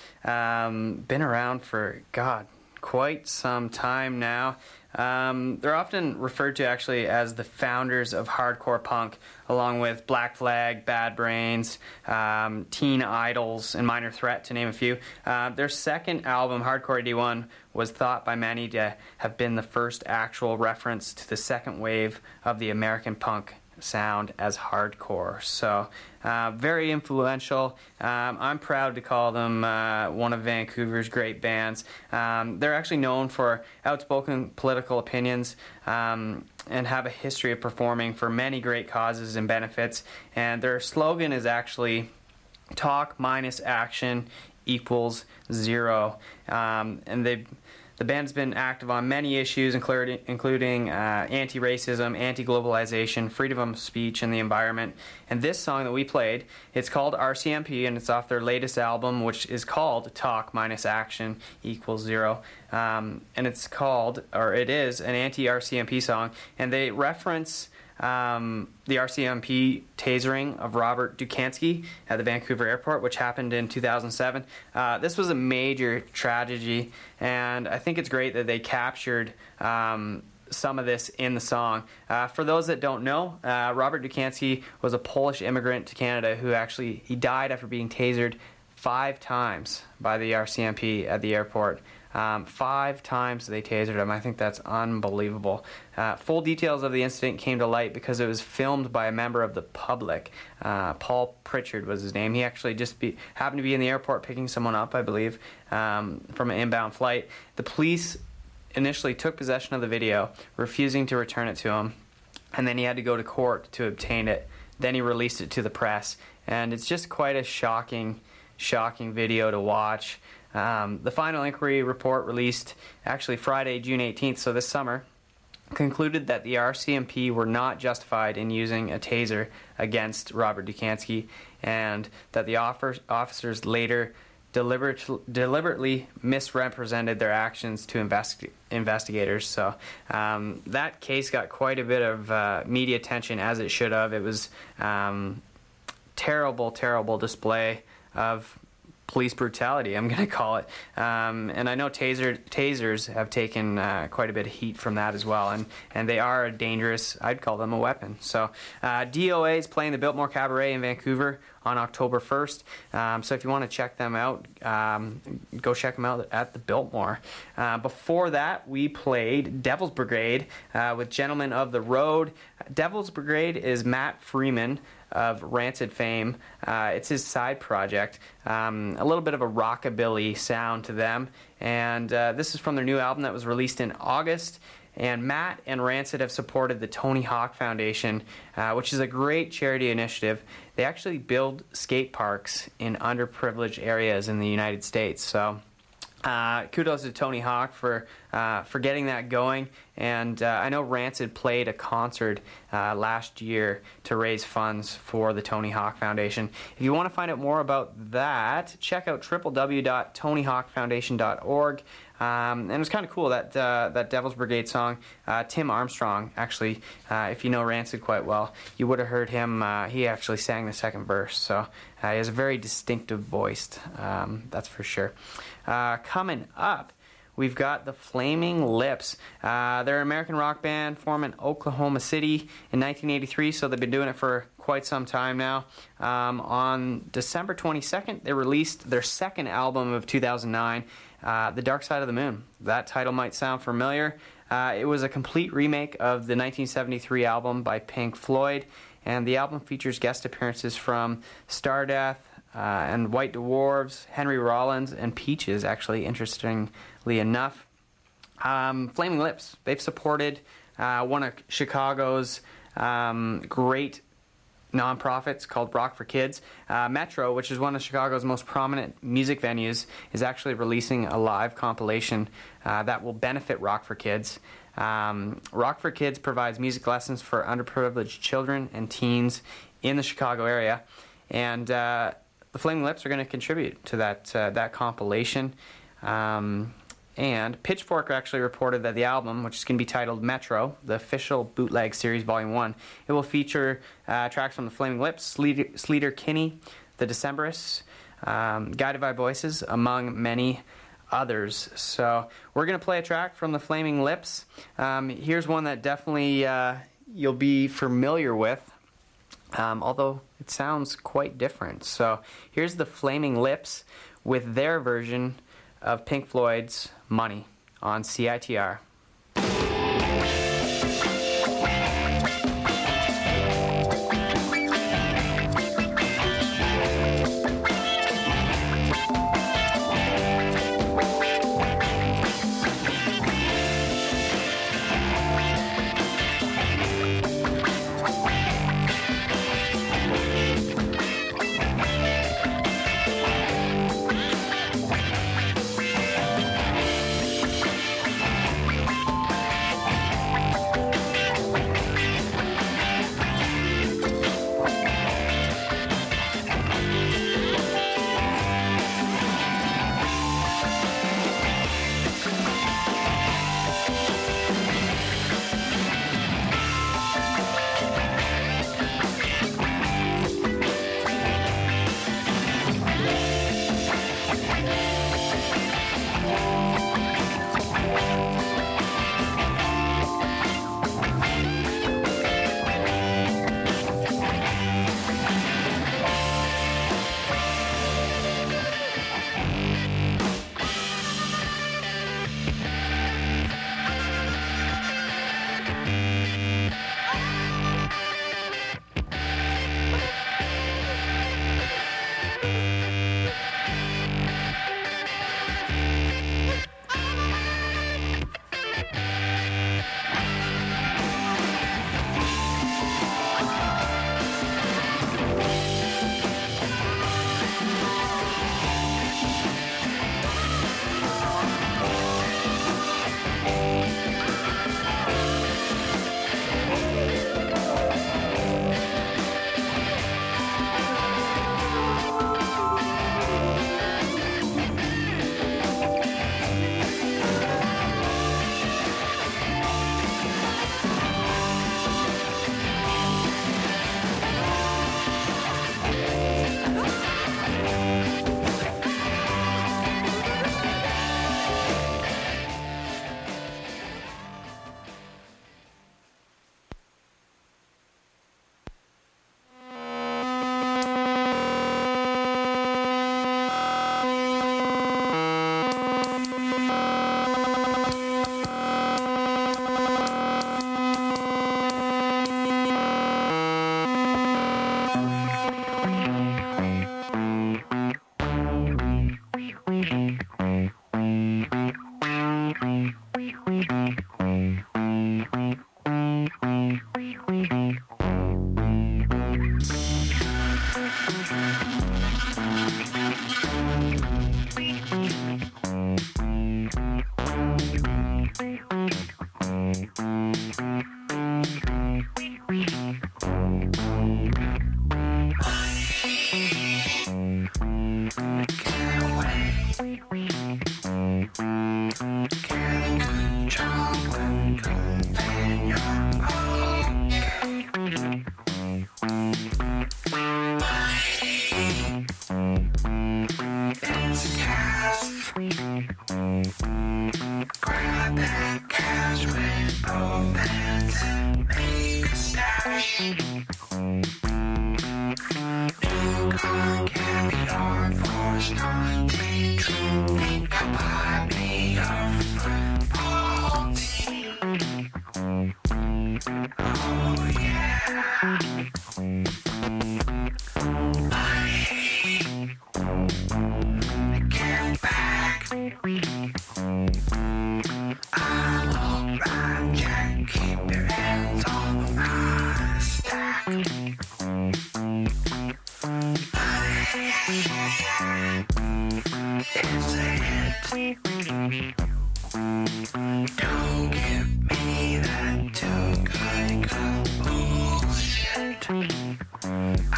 Um, been around for, God, quite some time now. Um, they're often referred to actually as the founders of hardcore punk, along with Black Flag, Bad Brains, um, Teen Idols, and Minor Threat, to name a few. Uh, their second album, Hardcore eighty-one, was thought by many to have been the first actual reference to the second wave of the American punk sound as hardcore. So uh, very influential. Um, I'm proud to call them uh, one of Vancouver's great bands. Um, they're actually known for outspoken political opinions um, and have a history of performing for many great causes and benefits. And their slogan is actually talk minus action equals zero. Um, and they The band's been active on many issues, including, including uh, anti-racism, anti-globalization, freedom of speech, and the environment. And this song that we played, it's called R C M P, and it's off their latest album, which is called Talk Minus Action Equals Zero. Um, and it's called, or it is, an anti-R C M P song. And they reference Um, the R C M P tasering of Robert Dukansky at the Vancouver airport, which happened in two thousand seven. Uh, this was a major tragedy, and I think it's great that they captured um, some of this in the song. Uh, for those that don't know, uh, Robert Dukansky was a Polish immigrant to Canada who actually, he died after being tasered five times by the R C M P at the airport. Um, five times they tasered him. I think that's unbelievable. Uh, full details of the incident came to light because it was filmed by a member of the public. Uh, Paul Pritchard was his name. He actually just be, happened to be in the airport picking someone up, I believe, um, from an inbound flight. The police initially took possession of the video, refusing to return it to him, and then he had to go to court to obtain it. Then he released it to the press, and it's just quite a shocking, shocking video to watch. Um, the final inquiry report, released actually Friday, June eighteenth, so this summer, concluded that the R C M P were not justified in using a taser against Robert Dukansky, and that the officers later deliberate, deliberately misrepresented their actions to investi- investigators. So um, that case got quite a bit of uh, media attention, as it should have. It was um, terrible, terrible display of police brutality, I'm going to call it. Um, and I know taser, tasers have taken uh, quite a bit of heat from that as well, and, and they are a dangerous, I'd call them a weapon. So uh, D O A is playing the Biltmore Cabaret in Vancouver on October first. Um, so if you want to check them out, um, go check them out at the Biltmore. Uh, before that, we played Devil's Brigade uh, with Gentlemen of the Road. Devil's Brigade is Matt Freeman of Rancid fame. Uh, it's his side project. Um, a little bit of a rockabilly sound to them. And uh, this is from their new album that was released in August. And Matt and Rancid have supported the Tony Hawk Foundation, uh, which is a great charity initiative. They actually build skate parks in underprivileged areas in the United States. So Uh, kudos to Tony Hawk for uh, for getting that going, and uh, I know Rancid played a concert uh, last year to raise funds for the Tony Hawk Foundation. If you want to find out more about that, check out w w w dot tony hawk foundation dot org. Um, and it was kind of cool, that uh, that Devil's Brigade song. Uh, Tim Armstrong, actually, uh, if you know Rancid quite well, you would have heard him. Uh, he actually sang the second verse, so uh, he has a very distinctive voice, um, that's for sure. Uh, coming up, we've got the Flaming Lips. Uh, they're an American rock band formed in Oklahoma City in nineteen eighty-three, so they've been doing it for quite some time now. Um, on December twenty-second, they released their second album of two thousand nine, uh, The Dark Side of the Moon. That title might sound familiar. Uh, it was a complete remake of the nineteen seventy-three album by Pink Floyd, and the album features guest appearances from Stardeath, Uh, and White Dwarves, Henry Rollins, and Peaches, actually, interestingly enough. Um, Flaming Lips, they've supported uh, one of Chicago's um, great nonprofits called Rock for Kids. Uh, Metro, which is one of Chicago's most prominent music venues, is actually releasing a live compilation uh, that will benefit Rock for Kids. Um, Rock for Kids provides music lessons for underprivileged children and teens in the Chicago area, and uh, the Flaming Lips are going to contribute to that uh, that compilation. Um, And Pitchfork actually reported that the album, which is going to be titled Metro, the official bootleg series volume one, it will feature uh, tracks from the Flaming Lips, Sleater, Sleater Kinney, the Decemberists, um, Guided by Voices, among many others. So we're going to play a track from the Flaming Lips. Um, here's one that definitely uh, you'll be familiar with, um, although it sounds quite different. So here's the Flaming Lips with their version of Pink Floyd's Money on C I T R.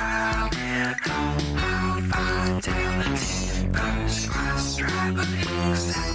First class traveling,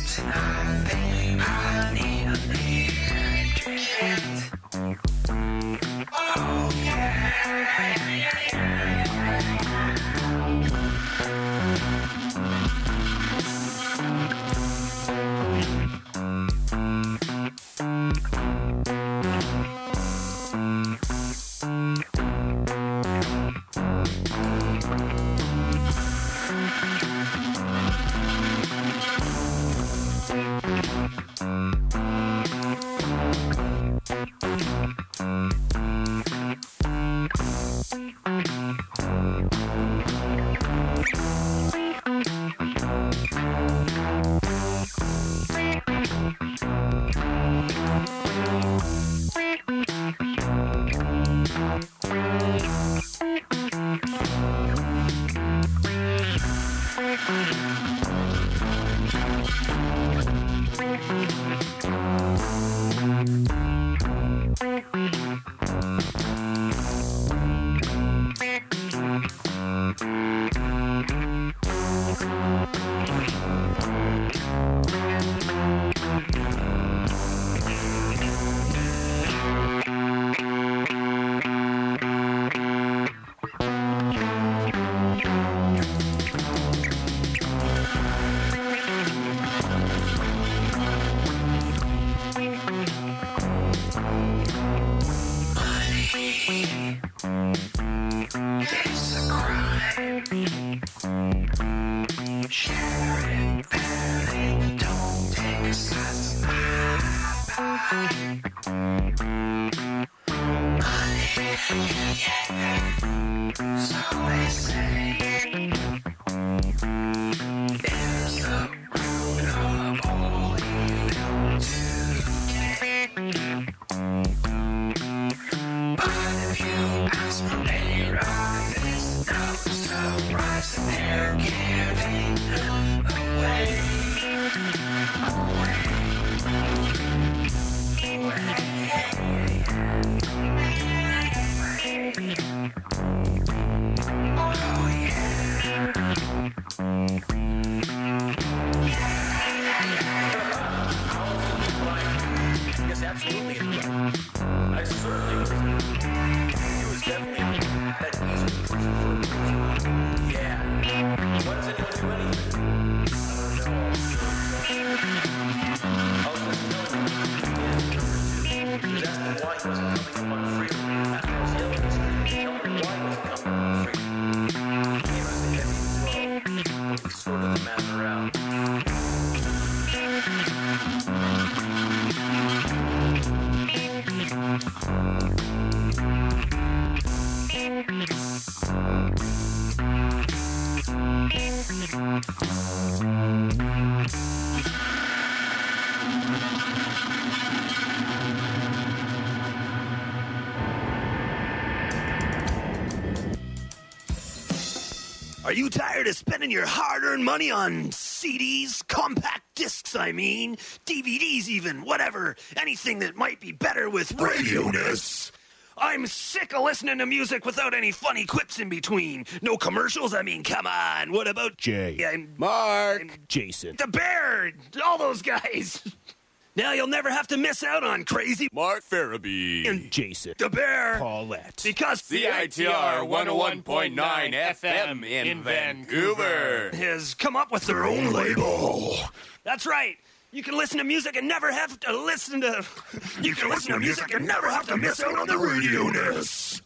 Are you tired of spending your hard-earned money on C Ds, compact discs, I mean, D V Ds even, whatever, anything that might be better with radio-ness? I'm sick of listening to music without any funny quips in between. No commercials, I mean, come on. What about Jay? I'm, Mark. I'm, Jason. The Bear. All those guys. Now you'll never have to miss out on Crazy Mark Farabee. And Jason. The Bear. Paulette. Because C I T R one oh one point nine F M in, in Vancouver has come up with their own label. That's right. You can listen to music and never have to listen to... You can listen to music and never have to miss out on the radio-ness.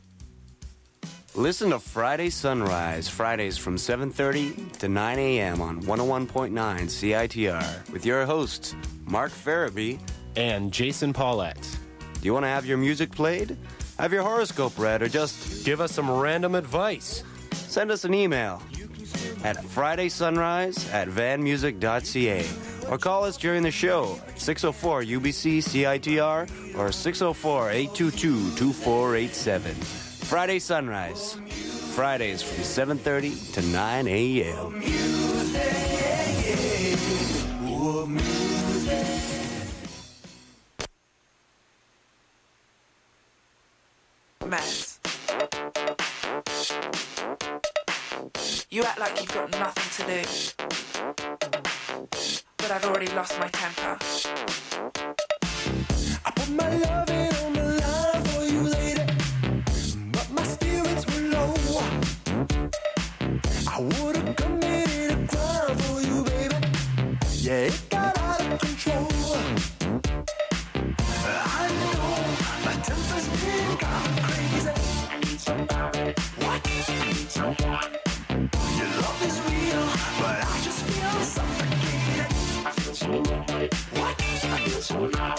Listen to Friday Sunrise, Fridays from seven thirty to nine a.m. on one oh one point nine C I T R with your hosts, Mark Farabee and Jason Paulette. Do you want to have your music played? Have your horoscope read, or just give us some random advice? Send us an email at Friday Sunrise at van music dot c a or call us during the show at six oh four U B C C I T R or six oh four, eight two two, two four eight seven. Friday Sunrise, Fridays from seven thirty to nine a.m. Mess. You act like you've got nothing to do. But I've already lost my temper. I put my loving on the line for you, lady, but my spirits were low. I would have committed a crime for you, baby. Yeah, it got out of control. I know my temper's been gone crazy. I need somebody. What? I need someone. Your love is real, but I just feel suffocated. I feel so lonely. What? I feel so low.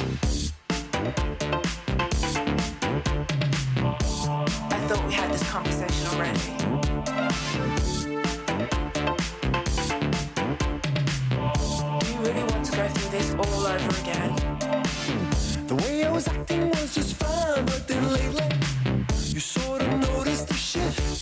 I thought we had this conversation already. Do you really want to go through this all over again? The way I was acting was just fine, but then lately you sort of noticed a shift.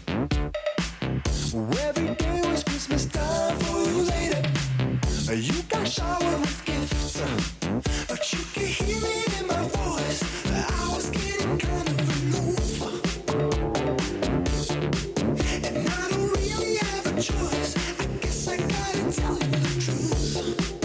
Every day was Christmas time for you, lady. You got showered with gifts, but you could hear it in my voice. I was getting kind of aloof, and I don't really have a choice. I guess I gotta tell you the truth.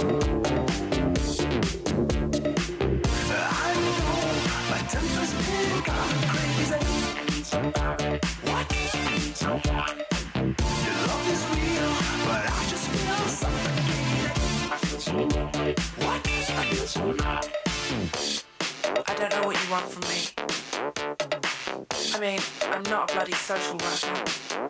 I know my temper's been gone crazy. I need somebody. What? I need someone. Your love is real, but I just feel suffocated. I feel so lonely. What? I feel so low. I don't know what you want from me. I mean, I'm not a bloody social worker.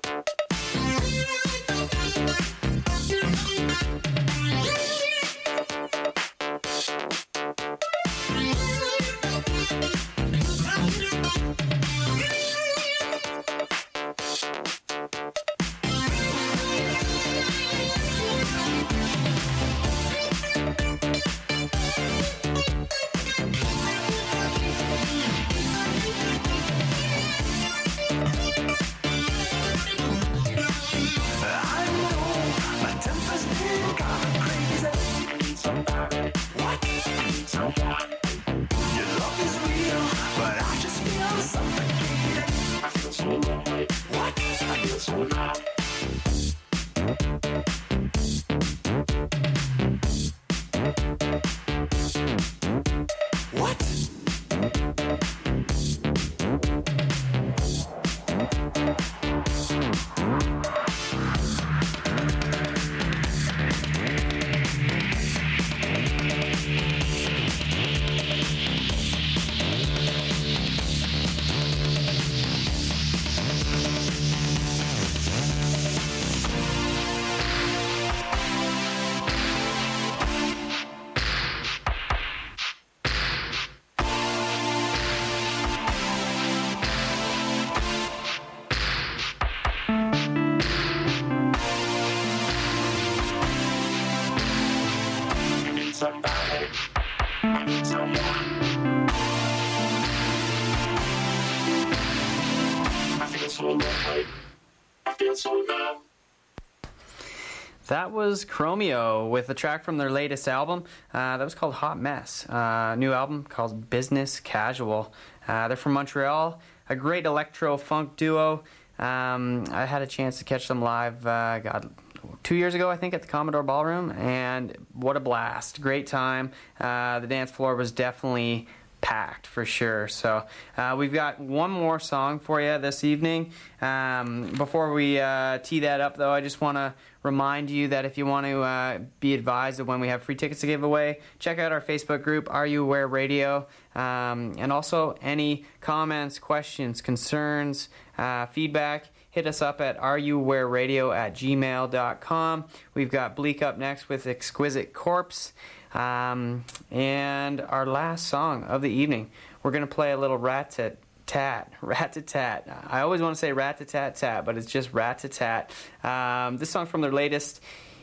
That was Chromeo with a track from their latest album. Uh, that was called Hot Mess. Uh, new album called Business Casual. Uh, they're from Montreal. A great electro-funk duo. Um, I had a chance to catch them live, uh, God, two years ago, I think, at the Commodore Ballroom. And what a blast. Great time. Uh, the dance floor was definitely packed for sure. So uh, we've got one more song for you this evening. Um, before we uh, tee that up, though, I just want to remind you that if you want to uh, be advised of when we have free tickets to give away, check out our Facebook group, Are You Aware Radio, um, and also any comments, questions, concerns, uh, feedback, hit us up at areyouwareradio at gmail dot com. We've got Bleak up next with Exquisite Corpse. Um, and our last song of the evening, we're going to play a little rat-tat-tat. Rat-tat-tat. I always want to say rat-tat-tat-tat, but it's just rat-tat-tat. Um, this song's from their latest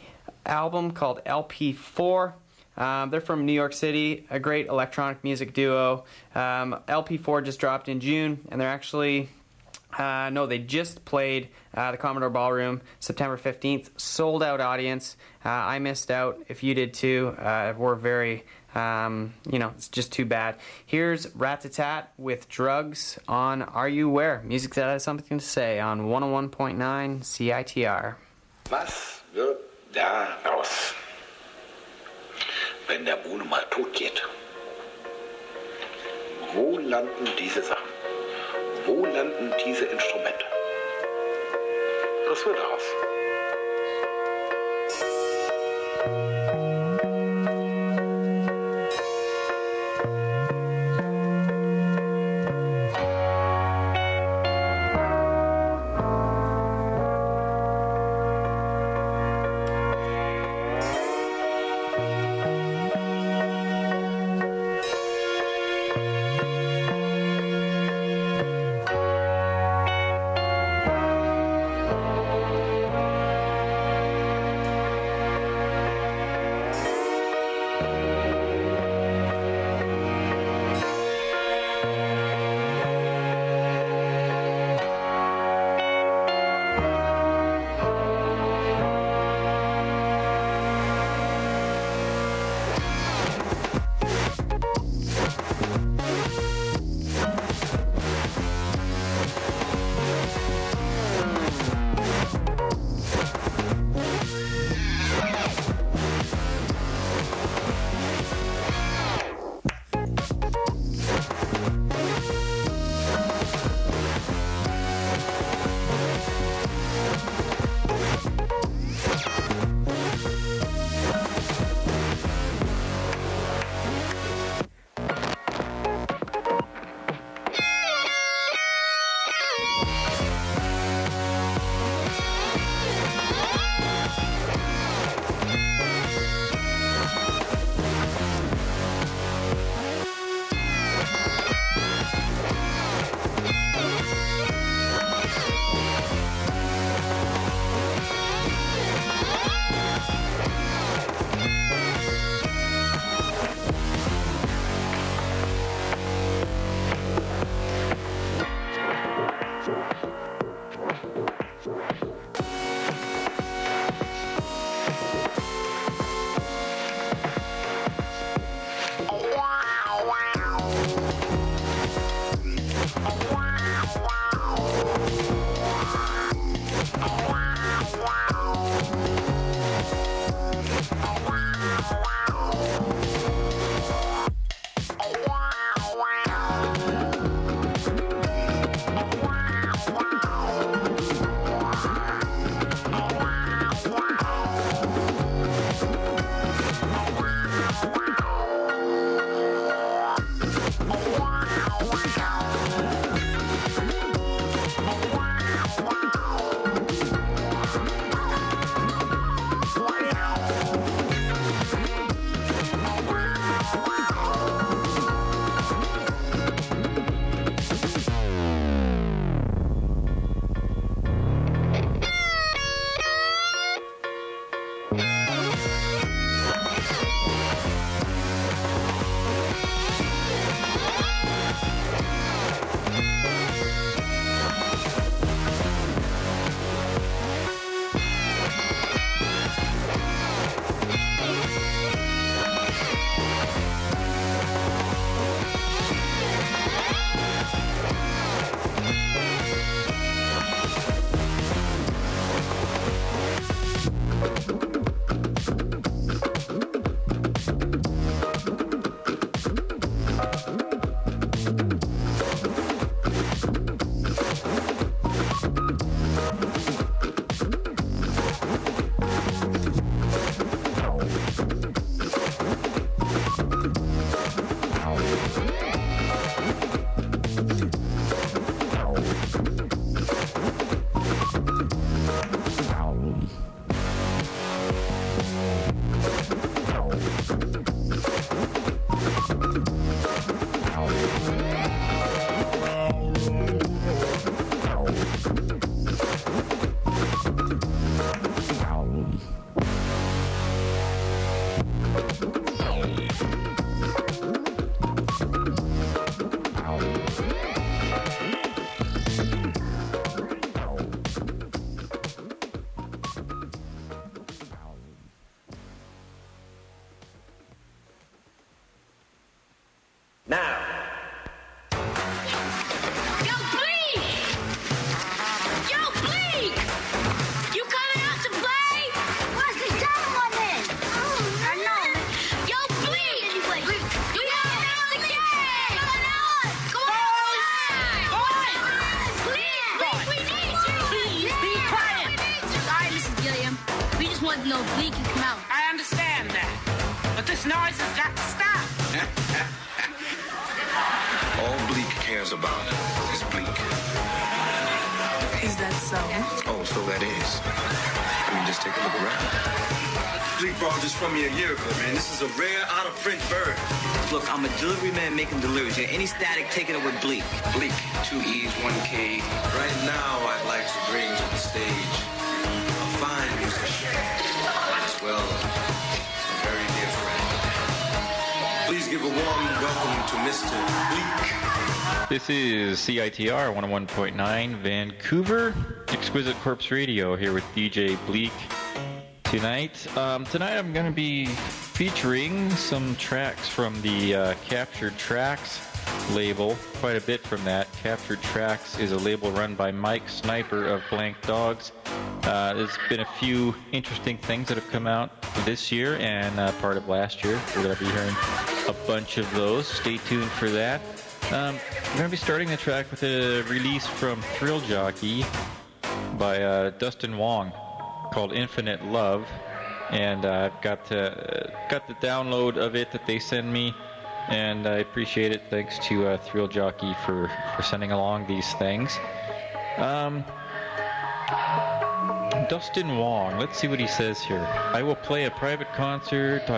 album called L P four. Um, they're from New York City, a great electronic music duo. Um, L P four just dropped in June, and they're actually... Uh, no, they just played uh, the Commodore Ballroom September fifteenth. Sold out audience. Uh, I missed out. If you did too, uh, we're very, um, you know, it's just too bad. Here's Rat-a-Tat with Drugs on Are You Aware? Music that has something to say on one oh one point nine C I T R. Más good down. wenn der Bohne mal tot geht, wo landen diese Sachen? Wo landen diese Instrumente? Was wird daraus? doesn't know Bleak can come out. I understand that. But this noise has got to stop. All Bleak cares about is Bleak. Is that so? Oh, so that is. I mean, just take a look around. Bleak brought this from me a year ago, man. This is a rare, out-of-print bird. Look, I'm a delivery man making deliveries. You know, any static, take it up with Bleak. Bleak, two E's, one K. Right now, I'd like to bring to the stage a fine musician, as well a very dear friend. Please give a warm welcome to Mister Bleak. This is C I T R one oh one point nine Vancouver, Exquisite Corpse Radio here with D J Bleak tonight. Um, tonight I'm going to be featuring some tracks from the uh, Captured Tracks label, quite a bit from that. Captured Tracks is a label run by Mike Sniper of Blank Dogs. Uh, there's been a few interesting things that have come out this year and uh, part of last year. We're going to be hearing a bunch of those. Stay tuned for that. Um, we're going to be starting the track with a release from Thrill Jockey by uh, Dustin Wong called Infinite Love, and uh, I've got uh, got the download of it that they send me, and I appreciate it. Thanks to uh, Thrill Jockey for, for sending along these things. Um, Dustin Wong, let's see what he says here. I will play a private concert